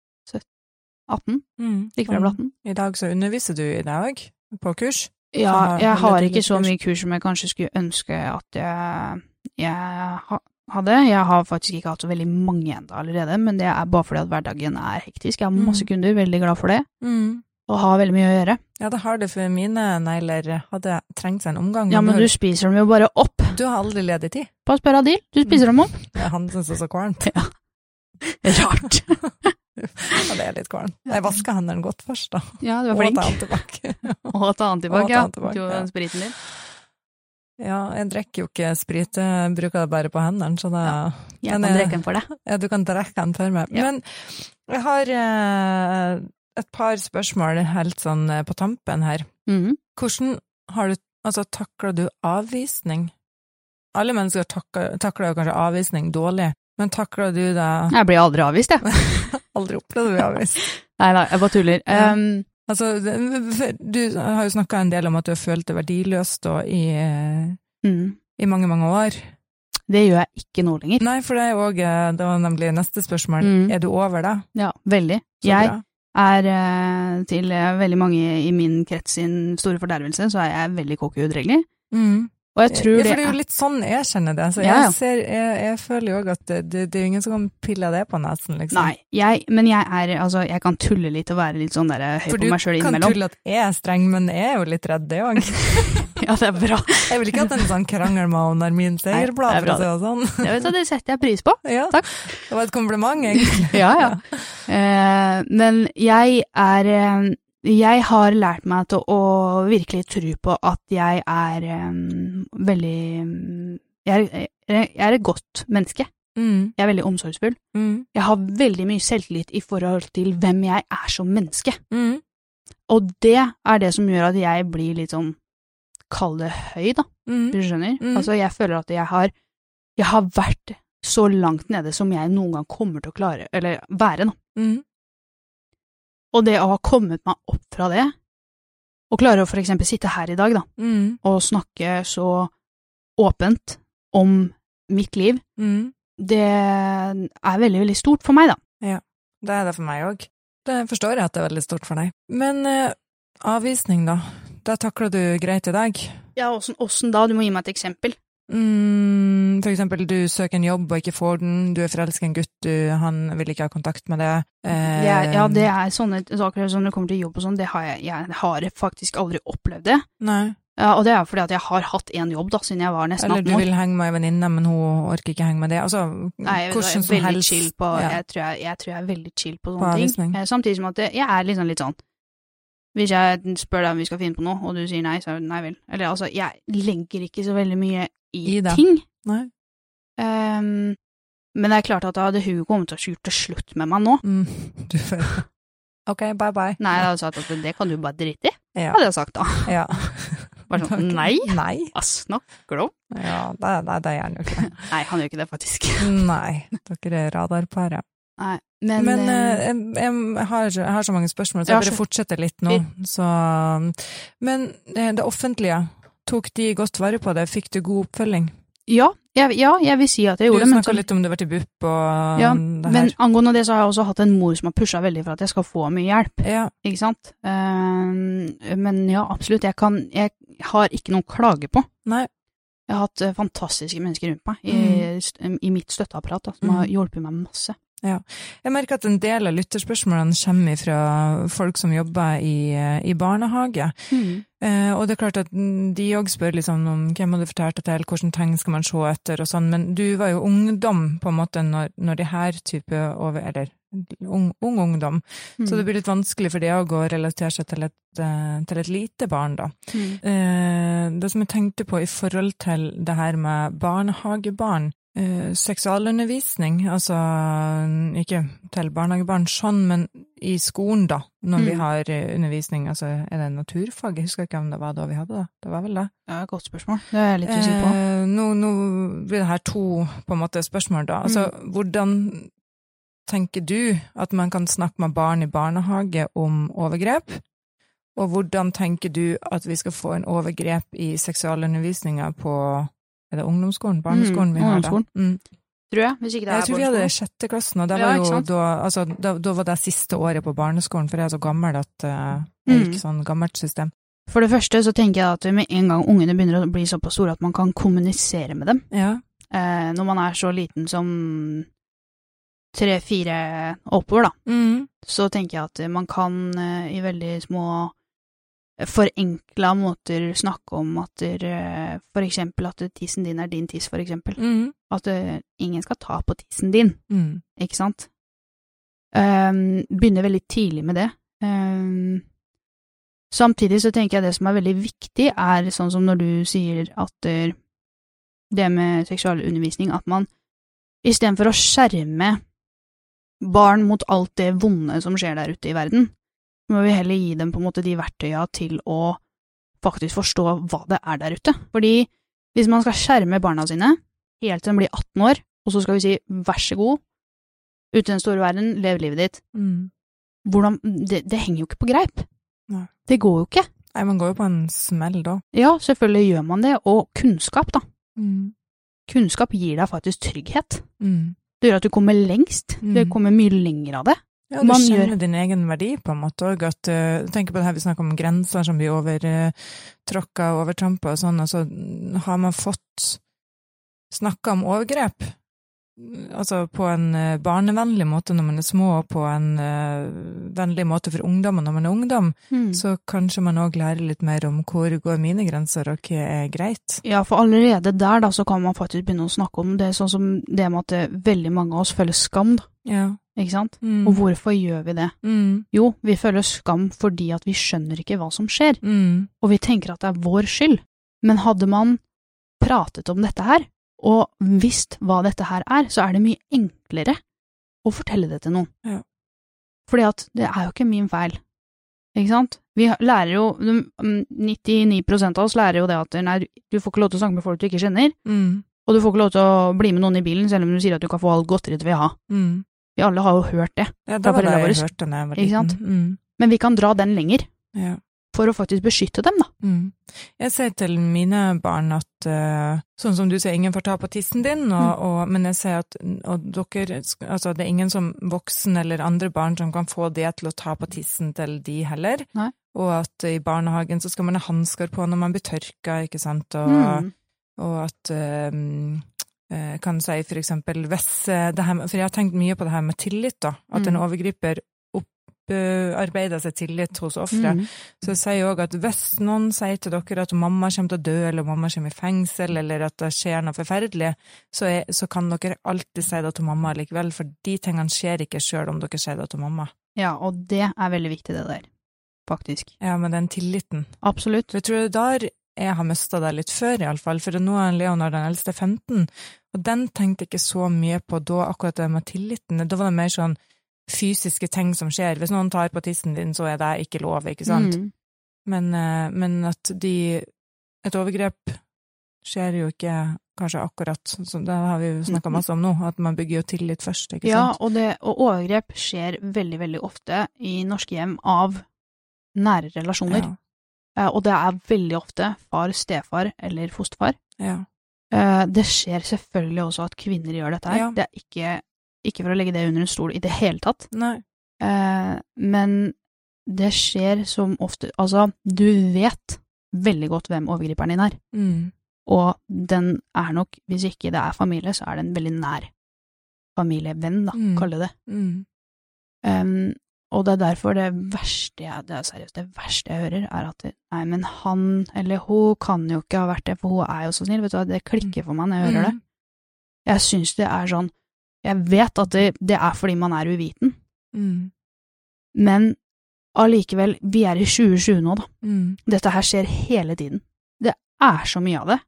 18? Like før jeg ble 18. I dag så underviser du i dag på kurs? Ja, jeg har ikke så mye kurs som jeg kanskje skulle ønske at jeg hadde. Jeg har faktisk ikke hatt så veldig mange enda allerede, men det bare fordi at hverdagen hektisk. Jeg har masse kunder, veldig glad for det, og har veldig mye å gjøre. Ja, det har det, for mine negler hadde trengt seg en omgang. Ja, men du spiser dem jo bare opp. Du har aldri ledig tid. Bare spør Adil, du spiser dem opp. Ja, han synes det er så kvarmt. Ja, rart. Ja, det litt kvalmt. Jeg vasket hendene godt først, da. Ja, du var flink. Og ta antibac. Og ta antibac, ja. Du spriten din. Ja, jeg drikker jo ikke sprit, jeg bruker det bare på hendene, så det... Ja, jeg kan drikke den for deg. Ja, du kan drikke den for meg. Ja. Men jeg har et par spørsmål helt sånn på tampen her. Hvordan har du, altså takler du avvisning? Alle mennesker takler jo kanskje avvisning dårlig, men takler du det? Jeg blir aldri avvist, jeg. Aldri opplevd å bli avvist. Nei, jeg bare tuller. Altså, du har jo snakket en del om at du har følt det verdiløst da, i mange, mange år. Det gjør jeg ikke nå lenger. Nei, for det var nemlig neste spørsmål. Er du over det? Ja, veldig. Jeg til veldig mange i min krets sin store fordervelse, så jeg veldig cocky og udregelig. Og jeg tror for det er jo litt sånn jeg kjenner det. Så jeg føler jo også at det er ingen som kan pille det på nesen, liksom. Nei, men jeg kan tulle litt og være litt sånn der høy på meg selv innimellom. For du kan tulle at jeg er streng, men jeg er jo litt redd det også. Ja, det er bra. Jeg vil ikke ha en sånn krangel med om Nermin Segerblad, for å si det sånn. Det setter jeg pris på. Ja, takk. Det var et kompliment, egentlig. Ja. Men jeg har lært meg til å virkelig tro på at jeg er veldig jeg er et godt menneske. Jeg er veldig omsorgsfull. Jeg har veldig mye selvtillit i forhold til hvem jeg er som menneske. Og det er det som gjør at jeg blir litt sånn, kall det høy, da. Du skjønner? Altså, jeg føler at jeg har vært så langt nede som jeg noen gang kommer til å klare, eller være, da. Og det å ha kommet meg opp fra det, og klare å for eksempel sitte her i dag, da, og snakke så åpent om mitt liv, det er veldig, veldig stort for meg, da. Ja, det er det for meg også. Det forstår jeg at det er veldig stort for deg. Men avvisning da, det takler du greit i dag? Ja, hvordan da? Du må gi meg et eksempel. For eksempel, du søker en jobb og ikke får den, du er forelsket en gutt, han vil ikke ha kontakt med det. Ja, det er sånne saker som det kommer til jobb og sånn, jeg har faktisk aldri opplevd det. Nei. Ja, og det er fordi at jeg har hatt en jobb da, siden jeg var nesten 18 år. Eller du vil henge med en venninne, men hun orker ikke henge med det. Altså, nei, jeg er veldig chill på, jeg tror jeg er veldig chill på sånne ting. Samtidig som at jeg er litt sånn, hvis jeg spør deg om vi skal finne på noe, og du sier nei, så nei vel. Eller altså, jeg legger ikke så veldig mye i ting. Nei. Men det er klart at da hadde hun kommet til å skjurte slutt med meg nå. Du får... Ok, bye bye. Nei, jeg hadde sagt at det kan du bare drite i. Ja. Hadde jeg sagt da. Ja. Bare sånn, nei. Hva snakker du om? Ja, det gjør han jo ikke. Nei, han gjør ikke det faktisk. Nei, dere er radarparet. Nei, men jeg har så mange spørsmål, så jeg bare fortsetter litt nå. Så, men det offentlige, tok de godt vare på det? Fikk du god oppfølging? Ja, jeg vil si at jeg gjorde det. Du snakket litt om du var til BUP og ja, det her. Men angående det så har jeg også hatt en mor som har pushet veldig for at jeg skal få mye hjelp. Ja. Ikke sant? Men ja, absolutt. Jeg har ikke noe å klage på. Nei. Jeg har hatt fantastiske mennesker rundt meg i mitt støtteapparat da, som har hjulpet meg masse. Ja, jeg merker at en del av lytterspørsmålene kommer fra folk som jobber i barnehage. Og det klart at de også spør liksom om hvem har du fortalt det til, hvordan tegn skal man se etter og sånn, men du var jo ungdom på en måte når de her type eller ungdom, så det blir litt vanskelig for det å relatere seg til et lite barn da. Det som jeg tenkte på i forhold til det her med barnehagebarn, seksualundervisning, altså ikke til barnehagebarn sånn, men i skolen da, når vi har undervisning, altså er det naturfag? Jeg husker ikke om det var da vi hadde det. Det var vel det? Ja, godt spørsmål. Det er jeg litt usikker på. Nå blir det her 2 på en måte spørsmål da. Altså, hvordan tenker du at man kan snakke med barn i barnehage om overgrep? Og hvordan tenker du at vi skal få en overgrep i seksualundervisningen på er det ungdomsskolen, barneskolen vi har da? Tror jeg, hvis ikke det jeg tror vi hadde 6. klassen, og det var jo da var det siste året på barneskolen, for jeg er så gammel at det gikk sånn gammelt system. For det første så tenker jeg at med en gang ungene begynner å bli såpass store at man kan kommunisere med dem. Ja. Når man er så liten som 3-4 oppover da, så tenker jeg at man kan i veldig små forenkla måter snakke om at for eksempel at tissen din er din tiss, for eksempel. At ingen skal ta på tissen din, ikke sant? Begynner veldig tidlig med det. Samtidig så tenker jeg det som er veldig viktig er sånn som når du sier at det med seksualundervisning, at man i stedet for å skjerme barn mot alt det vonde som skjer der ute i verden, må vi heller gi dem på en måte de verktøyene til å faktisk forstå hva det er der ute. Fordi hvis man skal skjerme barna sine helt til de blir 18 år, og så skal vi si, vær så god, ut i den store verden, lev livet ditt. Hvordan, det henger jo ikke på greip. Nei. Det går jo ikke. Nei, man går jo på en smell da. Ja, selvfølgelig gjør man det, og kunnskap da. Kunnskap gir deg faktisk trygghet. Det gjør at du kommer lengst, du kommer mye lenger av det. Ja, du kjenner din egen verdi på en måte, og at tenker på det her vi snakker om grenser som blir overtråkket og overtrampet og sånn, altså har man fått snakket om overgrep, altså på en barnevennlig måte når man er små, og på en vennlig måte for ungdom når man er ungdom, så kanskje man også lærer litt mer om hvor går mine grenser, og hva er greit. Ja, for allerede der da, så kan man faktisk begynne å snakke om det, sånn som det med at veldig mange av oss føler skam da. Ja. Ikke sant? Og hvorfor gjør vi det? Jo, vi føler skam fordi at vi skjønner ikke hva som skjer, og vi tenker at det er vår skyld. Men hadde man pratet om dette her, og visst hva dette her er, så er det mye enklere å fortelle det til noen. Ja. Fordi at det er jo ikke min feil. Ikke sant? Vi lærer jo, 99% av oss lærer jo det at nei, du får ikke lov til å snakke med folk du ikke kjenner, og du får ikke lov til å bli med noen i bilen, selv om du sier at du kan få alt godteri du vil ha. Vi alle har jo hørt det. Ja, det var det jeg hørte når jeg var liten. Ikke sant? Men vi kan dra den lenger. Ja. For å faktisk beskytte dem, da. Jeg sier til mine barn at, sånn som du sier, ingen får ta på tissen din, men jeg sier at dere, altså det er ingen som voksen eller andre barn som kan få det til å ta på tissen til de heller. Nei. Og at i barnehagen så skal man ha handsker på når man blir tørka, ikke sant? Og at kan si for eksempel hvis det her, for jeg har tenkt mye på det her med tillit da, at en overgriper arbeider seg tillit hos offeret. Så jeg sier også at hvis noen sier til dere at mamma kommer til å dø, eller mamma kommer i fengsel, eller at det skjer noe forferdelig, så kan dere alltid si det til mamma likevel, for de tingene skjer ikke selv om dere sier det til mamma. Ja, og det er veldig viktig det der, faktisk. Ja, men den tilliten. Absolutt. Jeg tror der jeg har mistet det litt før i alle fall, for nå er Leonard den eldste 15, og den tenkte jeg ikke så mye på da, akkurat det med tilliten. Da var det mer sånn fysiske ting som skjer. Hvis noen tar på tissen din, så er det ikke lov, ikke sant? Men at et overgrep skjer jo ikke kanskje akkurat, så det har vi jo snakket masse om nå, at man bygger jo tillit først, ikke sant? Ja, og overgrep skjer veldig, veldig ofte i norske hjem av nære relasjoner. Ja. Og det er veldig ofte far, stefar eller fosterfar. Ja. Det skjer selvfølgelig også at kvinner gjør dette her. Ja. Det er ikke for å legge det under en stol i det hele tatt. Nei. Men det skjer som ofte, altså du vet veldig godt hvem overgriperen din er. Og den nok, hvis ikke det familie, så det en veldig nær familievenn, da, kalle det. Og det derfor det verste det verste jeg hører, at nei, men han eller hun kan jo ikke ha vært det, for hun jo så snill, vet du, det klikker for meg når jeg hører det. Jeg synes det sånn, jeg vet at det fordi man uviten, men allikevel, vi i 2020 nå da. Dette her skjer hele tiden. Det så mye av det.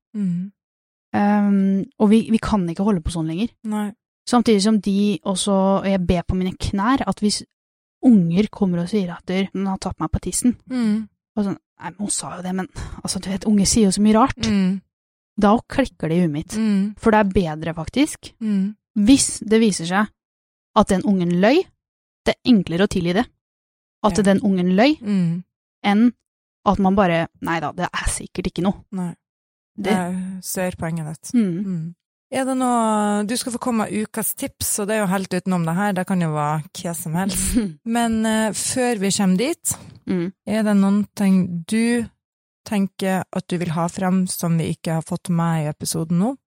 Og vi kan ikke holde på sånn lenger. Nei. Samtidig som de også, og jeg ber på mine knær, at hvis unger kommer og sier at den har tatt meg på tissen, og sånn, nei, men hun sa jo det, men altså, du vet, unger sier jo så mye rart. Da klikker det i huet mitt. For det bedre faktisk. Hvis det viser seg at den ungen løy, det enklere å tilgi det. At den ungen løy, enn at man bare, nei da, det sikkert ikke noe. Nei, jeg ser poenget ditt. Det noe, du skal få komme med ukas tips, og det jo helt utenom det her, det kan jo være hva som helst. Men før vi kommer dit, det noen ting du tenker at du vil ha frem som vi ikke har fått med i episoden nå?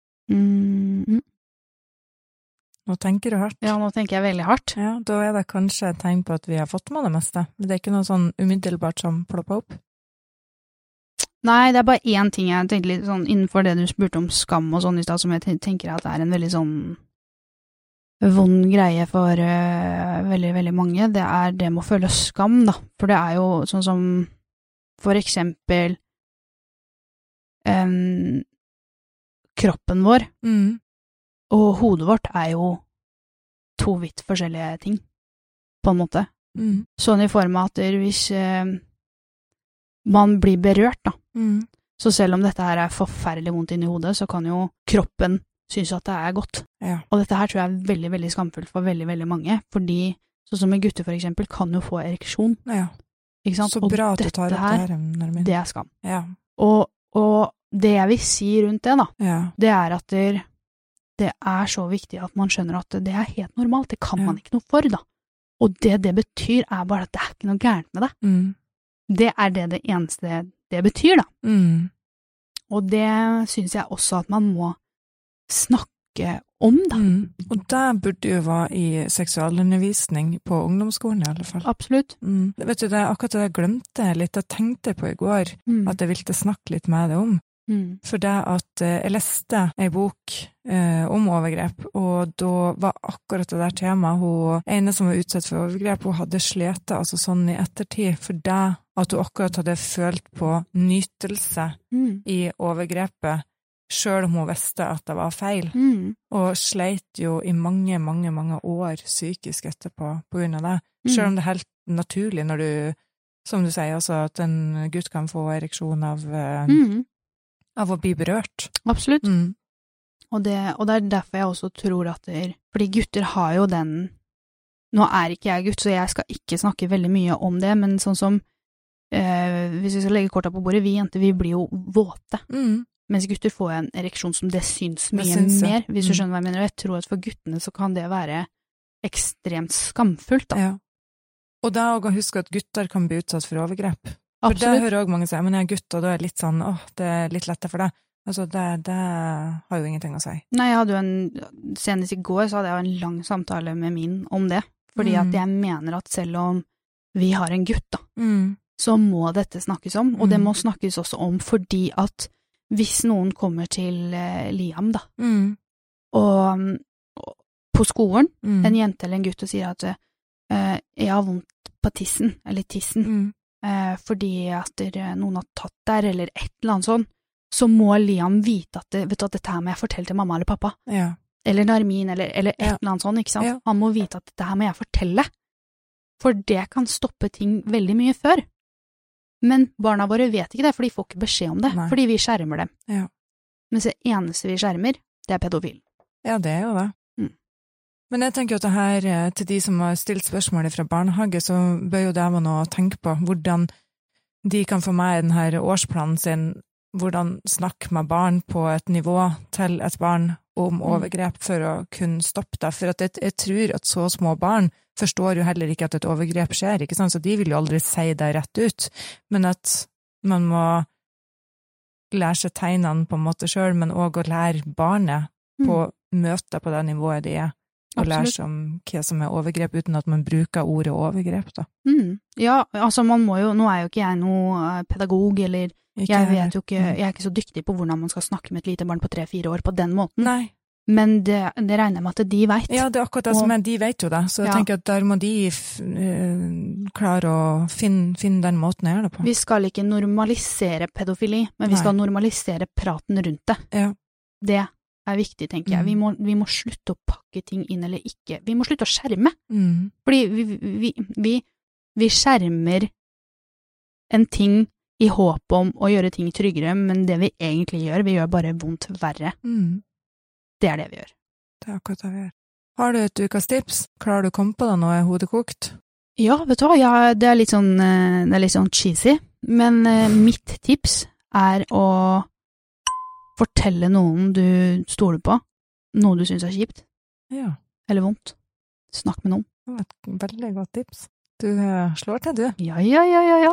Nå tenker du hardt. Ja, nå tenker jeg veldig hardt. Ja, da det kanskje et tegn på at vi har fått med det meste. Men det ikke noe sånn umiddelbart som plopper opp? Nei, det bare én ting jeg tenkte litt sånn, innenfor det du spurte om skam og sånn i sted, som jeg tenker at det en veldig sånn vond greie for veldig, veldig mange. Det det med å føle skam, da. For det jo sånn som for eksempel kroppen vår og hodet vårt jo to vidt forskjellige ting, på en måte. Sånn i form av at hvis man blir berørt, da. Så selv om dette her forferdelig vondt inn i hodet, så kan jo kroppen synes at det godt. Ja. Og dette her tror jeg veldig, veldig skamfullt for veldig, veldig mange, fordi sånn som med gutter for eksempel, kan jo få ereksjon. Ja. Ikke sant? Så bra at du tar opp det her. Det skam. Ja. Og det jeg vil si rundt det, da, det at det så viktig at man skjønner at det helt normalt, det kan man ikke noe for, da. Og det betyr bare at det ikke noe gærent med det. Det det eneste det betyr, da. Og det synes jeg også at man må snakke om, da. Og det burde jo være i seksualundervisning på ungdomsskolen i alle fall. Absolutt. Vet du, akkurat det jeg glemte litt, jeg tenkte på i går, at jeg ville snakke litt med deg om. For det at jeg leste en bok om overgrep, og da var akkurat det der temaet, hun ene som var utsatt for overgrep, hun hadde slitt altså sånn i ettertid, for det at hun akkurat hadde følt på nytelse i overgrepet, selv om hun visste at det var feil, og sleit jo i mange, mange, mange år psykisk etterpå på grunn av det, selv om det helt naturlig når du, som du sier, altså at en gutt kan få ereksjon av å bli berørt. Absolutt. Og det derfor jeg også tror at fordi gutter har jo den, nå ikke jeg gutt, så jeg skal ikke snakke veldig mye om det, men sånn som, hvis vi skal legge korta på bordet, vi jenter, vi blir jo våte. Mens gutter får en ereksjon som det syns mye mer, hvis du skjønner hva jeg mener. Jeg tror at for guttene så kan det være ekstremt skamfullt, da. Ja. Og da å huske at gutter kan bli utsatt for overgrep. For Absolutt. det hører også mange si, men jeg gutt, og da litt sånn, det litt lettere for deg. Altså, det har jo ingenting å si. Nei, jeg hadde jo senest i går, så hadde jeg jo en lang samtale med min om det. Fordi at jeg mener at selv om vi har en gutt, da, så må dette snakkes om. Og det må snakkes også om fordi at hvis noen kommer til Liam, da, og på skolen, en jente eller en gutt og sier at jeg har vondt på tissen, eller tissen, fordi at noen har tatt der, eller et eller annet sånn, så må Liam vite at, vet du, at dette her må jeg fortelle til mamma eller pappa. Ja. Eller Narmin, eller et eller annet sånn, ikke sant? Ja. Han må vite at dette her må jeg fortelle. For det kan stoppe ting veldig mye før. Men barna våre vet ikke det, for de får ikke beskjed om det, fordi vi skjermer dem. Ja. Mens det eneste vi skjermer, det pedofil. Ja, det jo det. Men jeg tenker at det her, til de som har stilt spørsmål fra barnehage, så bør jo det være noe å tenke på, hvordan de kan få med i denne årsplanen sin, hvordan snakke med barn på et nivå til et barn om overgrep for å kunne stoppe det. For at jeg tror at så små barn forstår jo heller ikke at et overgrep skjer, ikke sant? Så de vil jo aldri si det rett ut, men at man må lære seg tegnene på en måte selv, men også å lære barnet på møte på det nivået de er, og lære seg om hva som er overgrep, uten at man bruker ordet overgrep, da. Ja, altså man må jo, nå er jo ikke jeg noe pedagog, eller jeg vet jo ikke, jeg er ikke så dyktig på hvordan man skal snakke med et lite barn på 3-4 år på den måten. Nei. Men det regner jeg med at de vet. Ja, det er akkurat det som er, de vet jo det, så jeg tenker at der må de klare å finne den måten å gjøre det på. Vi skal ikke normalisere pedofili, men vi skal normalisere praten rundt det. Ja. Det er viktig, tenker jeg. Vi må slutte å pakke ting inn eller ikke. Vi må slutte å skjerme. Fordi vi skjermer en ting i håp om å gjøre ting tryggere, men det vi egentlig gjør, vi gjør bare vondt verre. Det er det vi gjør. Det er akkurat det vi gjør. Har du et ukas tips? Klarer du å komme på det når jeg er hodekokt? Ja, vet du hva? Ja, det er litt sånn cheesy, men mitt tips er å fortelle noen du stoler på, noe du synes er kjipt. Ja. Eller vondt. Snakk med noen. Det var et veldig godt tips. Du slår til, du. Ja.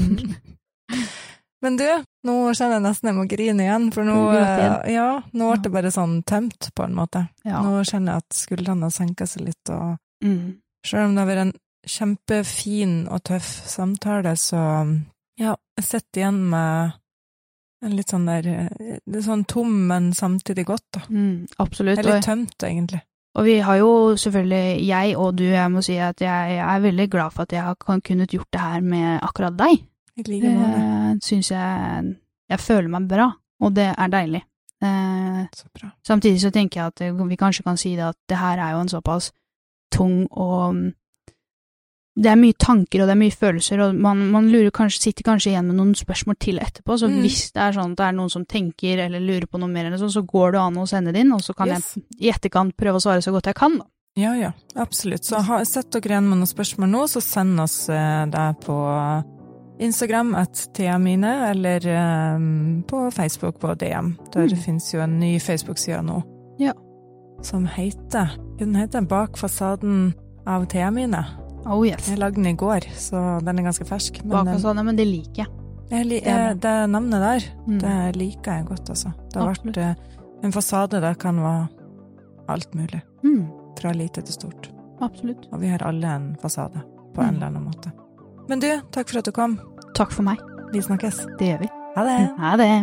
Men du, nå kjenner jeg nesten jeg må grine igjen, for nå ble det bare sånn tømt på en måte. Ja. Nå kjenner jeg at skuldrene har senket seg litt, og selv om det har vært en kjempefin og tøff samtale, så jeg sitter igjen med en litt sånn der, det er sånn tom, men samtidig godt da. Absolutt. Det er litt tømt, egentlig. Og vi har jo selvfølgelig, jeg og du, jeg må si at jeg er veldig glad for at jeg har kunnet gjort det her med akkurat deg. Synes jeg føler meg bra, og det er deilig. Så bra. Samtidig så tenker jeg at vi kanskje kan si det at det her er jo en såpass tung, og det er mye tanker og det er mye følelser, og man sitter kanskje igjen med noen spørsmål til etterpå, så hvis det er sånn at det er noen som tenker eller lurer på noe mer eller sånn, så går det an å sende det inn, og så kan jeg i etterkant prøve å svare så godt jeg kan da. Ja, absolutt. Så sett dere igjen med noen spørsmål nå, så send oss det på Instagram @TheaMine, eller på Facebook på DM. Der finnes jo en ny Facebook-side nå. Ja. Som heter Bak fasaden av TheaMine. Oh yes. Jeg lagde den i går, så den er ganske fersk. Bak fasaden, men det liker jeg. Det navnet der, det liker jeg godt, altså. Det har vært en fasade der kan være alt mulig. Fra lite til stort. Absolutt. Og vi har alle en fasade på en eller annen måte. Men du, takk for at du kom. Takk for meg. Vi snakkes. Det gjør vi. Ha det. Ha det.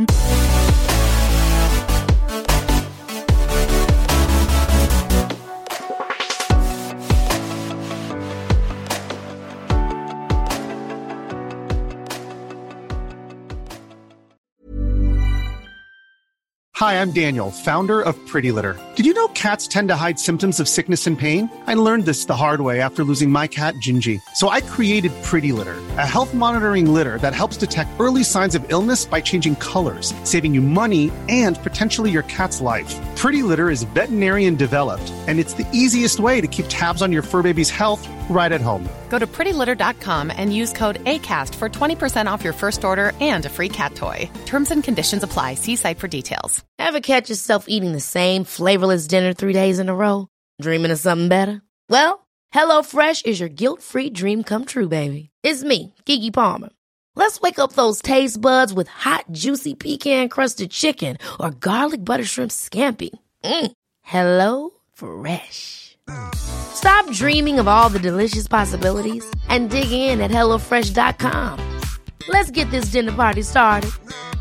Hi, I'm Daniel, founder of Pretty Litter. Did you know cats tend to hide symptoms of sickness and pain? I learned this the hard way after losing my cat, Gingy. So I created Pretty Litter, a health monitoring litter that helps detect early signs of illness by changing colors, saving you money and potentially your cat's life. Pretty Litter is veterinarian developed, and it's the easiest way to keep tabs on your fur baby's health right at home. Go to prettylitter.com and use code ACAST for 20% off your first order and a free cat toy. Terms and conditions apply. See site for details. Ever catch yourself eating the same flavorless dinner 3 days in a row? Dreaming of something better? Well, HelloFresh is your guilt-free dream come true, baby. It's me, Keke Palmer. Let's wake up those taste buds with hot, juicy pecan-crusted chicken or garlic butter shrimp scampi. Hello Fresh. Stop dreaming of all the delicious possibilities and dig in at HelloFresh.com. Let's get this dinner party started.